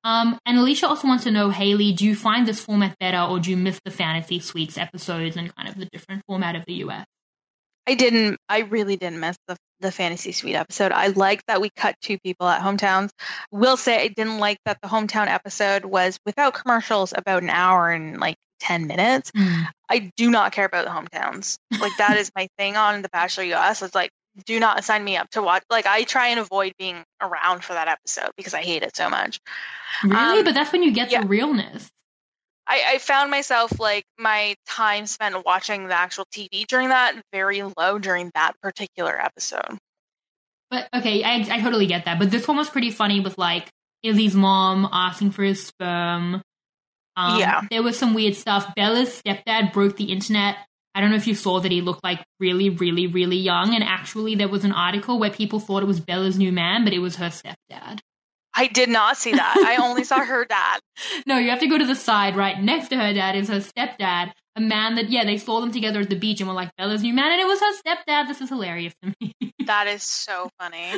S2: Um, and Alicia also wants to know, Haley, do you find this format better or do you miss the Fantasy Suites episodes and kind of the different format of the U S?
S1: I didn't, I really didn't miss the, the Fantasy Suite episode. I liked that we cut two people at hometowns. Will say I didn't like that the hometown episode was without commercials about an hour and like ten minutes.
S2: Mm.
S1: I do not care about the hometowns. Like that is my thing on The Bachelor U S. It's like, do not sign me up to watch. Like I try and avoid being around for that episode because I hate it so much.
S2: Really?
S1: Um,
S2: but that's when you get
S1: yeah.
S2: the realness.
S1: I, I found myself like my time spent watching the actual T V during that very low during that particular episode.
S2: But okay, I, I totally get that. But this one was pretty funny with like Izzy's mom asking for his sperm. Um,
S1: yeah.
S2: There was some weird stuff. Bella's stepdad broke the internet. I don't know if you saw that he looked like really, really, really young. And actually there was an article where people thought it was Bella's new man, but it was her stepdad.
S1: I did not see that. I only saw her dad.
S2: No, you have to go to the side. Right next to her dad is her stepdad, a man that, yeah, they saw them together at the beach and were like, Bella's new man, and it was her stepdad. This is hilarious to me.
S1: That is so funny.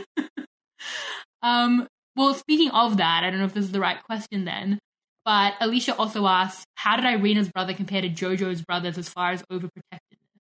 S2: um. Well, speaking of that, I don't know if this is the right question then, but Alicia also asks, how did Irina's brother compare to JoJo's brothers as far as overprotectiveness?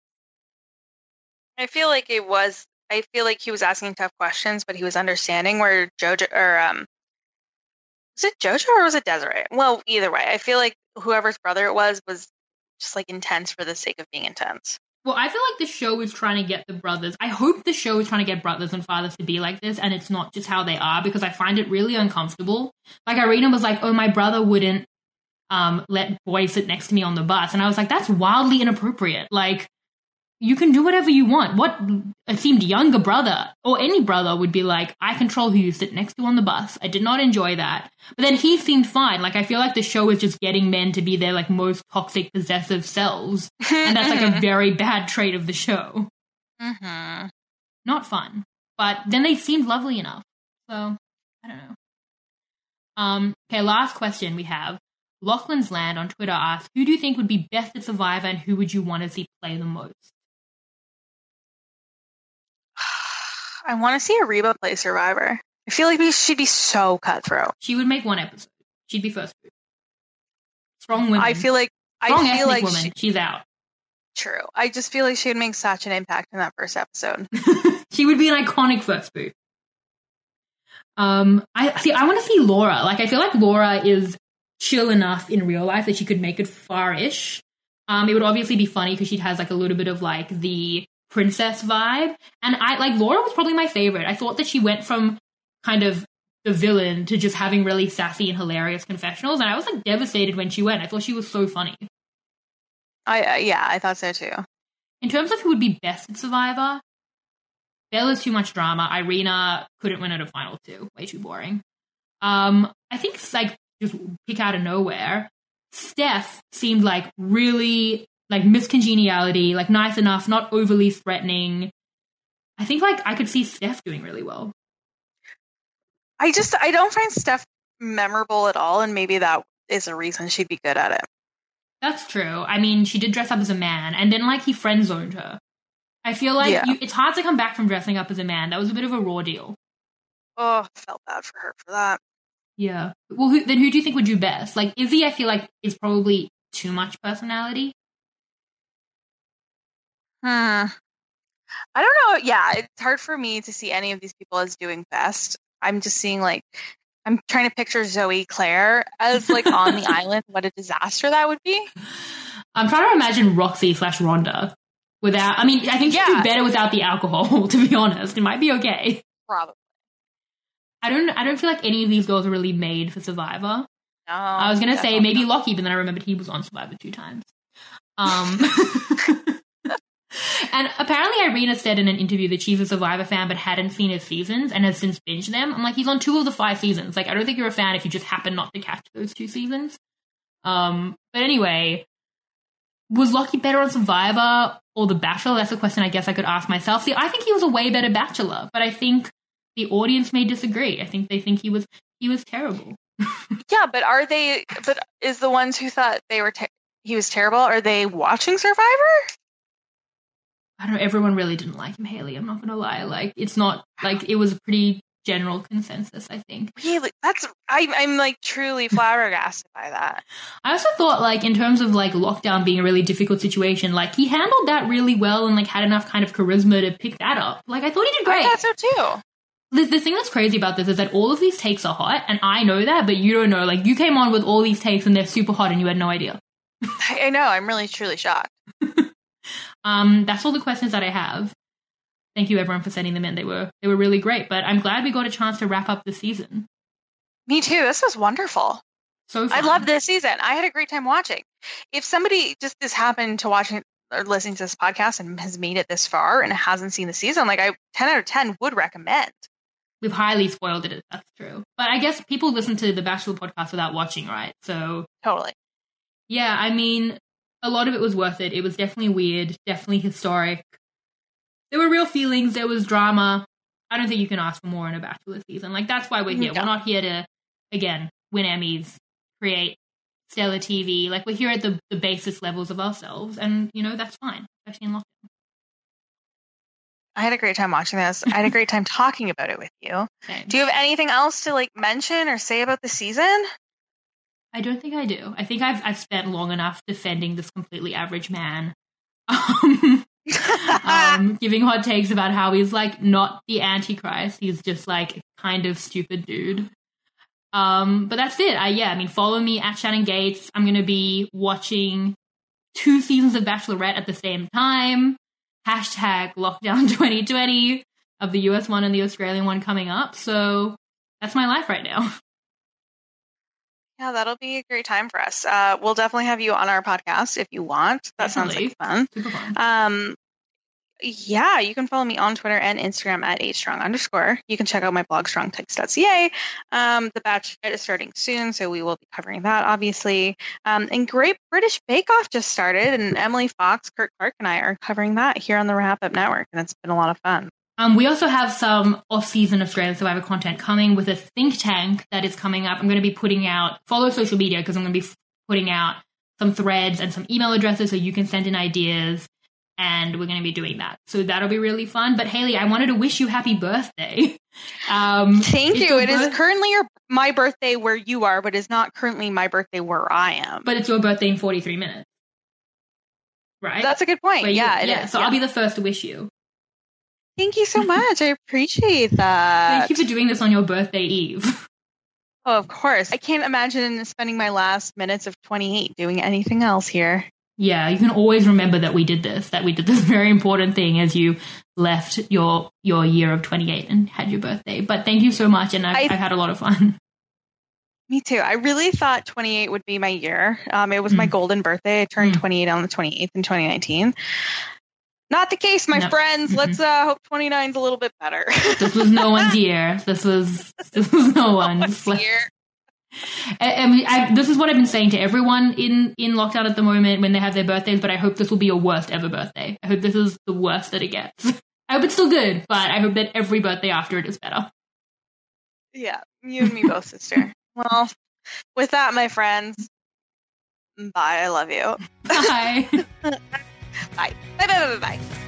S1: I feel like it was, I feel like he was asking tough questions, but he was understanding where JoJo, or, um, was it JoJo or was it Desiree? Well, either way, I feel like whoever's brother it was was just like intense for the sake of being intense.
S2: Well, I feel like the show is trying to get the brothers. I hope the show is trying to get brothers and fathers to be like this, and it's not just how they are, because I find it really uncomfortable. Like Irina was like, "Oh, my brother wouldn't um, let boys sit next to me on the bus," and I was like, "That's wildly inappropriate." Like, you can do whatever you want. What it seemed younger brother or any brother would be like, I control who you sit next to on the bus. I did not enjoy that. But then he seemed fine. Like, I feel like the show is just getting men to be their like most toxic, possessive selves. And that's like a very bad trait of the show.
S1: Mm-hmm.
S2: Not fun. But then they seemed lovely enough. So, I don't know. Um, okay, last question we have. Lachlan's Land on Twitter asks, who do you think would be best at Survivor and who would you want to see play the most?
S1: I want to see Ariba play Survivor. I feel like we should be so cutthroat.
S2: She would make one episode. She'd be first group. Strong women.
S1: I feel like
S2: Strong
S1: I feel
S2: ethnic
S1: like
S2: woman.
S1: She,
S2: She's out.
S1: True. I just feel like she would make such an impact in that first episode.
S2: She would be an iconic first group. Um, I see. I want to see Laura. Like, I feel like Laura is chill enough in real life that she could make it far-ish. Um, it would obviously be funny because she has like a little bit of like the princess vibe, and I like Laura was probably my favorite. I thought that she went from kind of the villain to just having really sassy and hilarious confessionals, and I was like devastated when she went. I thought she was so funny.
S1: I uh, yeah, I thought so too.
S2: In terms of who would be best at Survivor, Bella's too much drama. Irina couldn't win at a final two. Way too boring. Um, I think like just pick out of nowhere. Steph seemed like really like miscongeniality, like nice enough, not overly threatening. I think like I could see Steph doing really well.
S1: I just I don't find Steph memorable at all, and maybe that is a reason she'd be good at it.
S2: That's true. I mean, she did dress up as a man, and then like he friend zoned her. I feel like
S1: Yeah.
S2: you, it's hard to come back from dressing up as a man. That was a bit of a raw deal.
S1: Oh, I felt bad for her for that.
S2: Yeah. Well, who, then who do you think would do best? Like Izzy, I feel like is probably too much personality.
S1: Hmm. I don't know. Yeah, it's hard for me to see any of these people as doing best. I'm just seeing like I'm trying to picture Zoe Claire as like on the island. What a disaster that would be.
S2: I'm trying to imagine Roxy slash Rhonda without. I mean, I think she'd
S1: Yeah.
S2: do better without the alcohol. To be honest, it might be okay.
S1: Probably.
S2: I don't. I don't feel like any of these girls are really made for Survivor.
S1: No.
S2: I was gonna say
S1: definitely
S2: maybe
S1: not.
S2: Lockie, but then I remembered he was on Survivor two times. Um. And apparently Irina said in an interview that she's a Survivor fan but hadn't seen his seasons and has since binged them. I'm like, he's on two of the five seasons. Like, I don't think you're a fan if you just happen not to catch those two seasons. Um, but anyway, was Lockie better on Survivor or The Bachelor? That's a question I guess I could ask myself. See, I think he was a way better Bachelor, but I think the audience may disagree. I think they think he was he was terrible.
S1: Yeah, but are they? But is the ones who thought they were te- he was terrible? Are they watching Survivor?
S2: I don't know, everyone really didn't like him, Haley. I'm not going to lie. Like, it's not, like, it was a pretty general consensus, I think.
S1: Really? That's, I, I'm like truly flabbergasted by that.
S2: I also thought, like, in terms of like lockdown being a really difficult situation, like he handled that really well and like had enough kind of charisma to pick that up. Like, I thought he did great.
S1: I thought so too.
S2: The, the thing that's crazy about this is that all of these takes are hot, and I know that, but you don't know. Like, you came on with all these takes and they're super hot and you had no idea.
S1: I, I know. I'm really truly shocked.
S2: um, that's all the questions that I have. Thank you, everyone, for sending them in. They were they were really great. But I'm glad we got a chance to wrap up the season.
S1: Me too. This was wonderful.
S2: So fun.
S1: I love this season. I had a great time watching. If somebody just has happened to watching or listening to this podcast and has made it this far and hasn't seen the season, like I ten out of ten would recommend.
S2: We've highly spoiled it, if that's true. But I guess people listen to the Bachelor podcast without watching, right? So
S1: totally.
S2: Yeah, I mean, a lot of it was worth it. It was definitely weird, definitely historic. There were real feelings. There was drama. I don't think you can ask for more in a Bachelor season. Like, that's why we're here.
S1: No.
S2: We're not here to, again, win Emmys, create stellar T V. Like, we're here at the, the basis levels of ourselves. And, you know, that's fine, especially in lockdown.
S1: I had a great time watching this. I had a great time talking about it with you.
S2: Same.
S1: Do you have anything else to, like, mention or say about the season?
S2: I don't think I do. I think I've I've spent long enough defending this completely average man. Um... um, giving hot takes about how he's like not the Antichrist. He's just like kind of stupid dude. Um, but that's it. I yeah, I mean, follow me at Shannon Gates. I'm gonna be watching two seasons of Bachelorette at the same time. Hashtag lockdown twenty twenty of the U S one and the Australian one coming up. So that's my life right now.
S1: Yeah, that'll be a great time for us. Uh, we'll definitely have you on our podcast if you want. That
S2: Definitely.
S1: sounds like fun.
S2: Super fun.
S1: Um, yeah, you can follow me on Twitter and Instagram at hstrong underscore. You can check out my blog, strong takes dot c a. Um, the Bachelorette is starting soon, so we will be covering that, obviously. Um, and Great British Bake Off just started, and Emily Fox, Kurt Clark, and I are covering that here on the Wrap Up Network, and it's been a lot of fun.
S2: Um, we also have some off-season Australian Survivor content coming with a think tank that is coming up. I'm going to be putting out, follow social media because I'm going to be putting out some threads and some email addresses so you can send in ideas, and we're going to be doing that. So that'll be really fun. But Haley, I wanted to wish you happy birthday. Um,
S1: Thank you. It
S2: birth-
S1: is currently your, my birthday where you are, but it's not currently my birthday where I am.
S2: But it's your birthday in forty-three minutes. Right?
S1: That's a good point.
S2: Where
S1: yeah,
S2: you,
S1: it
S2: yeah.
S1: is.
S2: So
S1: yeah.
S2: I'll be the first to wish you.
S1: Thank you so much. I appreciate that.
S2: Thank you for doing this on your birthday eve.
S1: Oh, of course. I can't imagine spending my last minutes of twenty-eight doing anything else here.
S2: Yeah, you can always remember that we did this, that we did this very important thing as you left your your year of twenty-eight and had your birthday. But thank you so much, and I've, I, I've had a lot of fun.
S1: Me too. I really thought twenty-eight would be my year. Um, it was mm. my golden birthday. I turned mm. twenty-eight on the twenty-eighth in twenty nineteen. Not the case, my
S2: no.
S1: friends. Mm-hmm. Let's uh, hope twenty-nine is a little bit better.
S2: This was no one's year. This was this was no, no one's
S1: year.
S2: I, I mean, I, this is what I've been saying to everyone in, in lockdown at the moment when they have their birthdays, but I hope this will be your worst ever birthday. I hope this is the worst that it gets. I hope it's still good, but I hope that every birthday after it is better.
S1: Yeah, you and me both, sister. Well, with that, my friends, bye. I love you.
S2: Bye.
S1: Bye. Bye, bye, bye, bye, bye.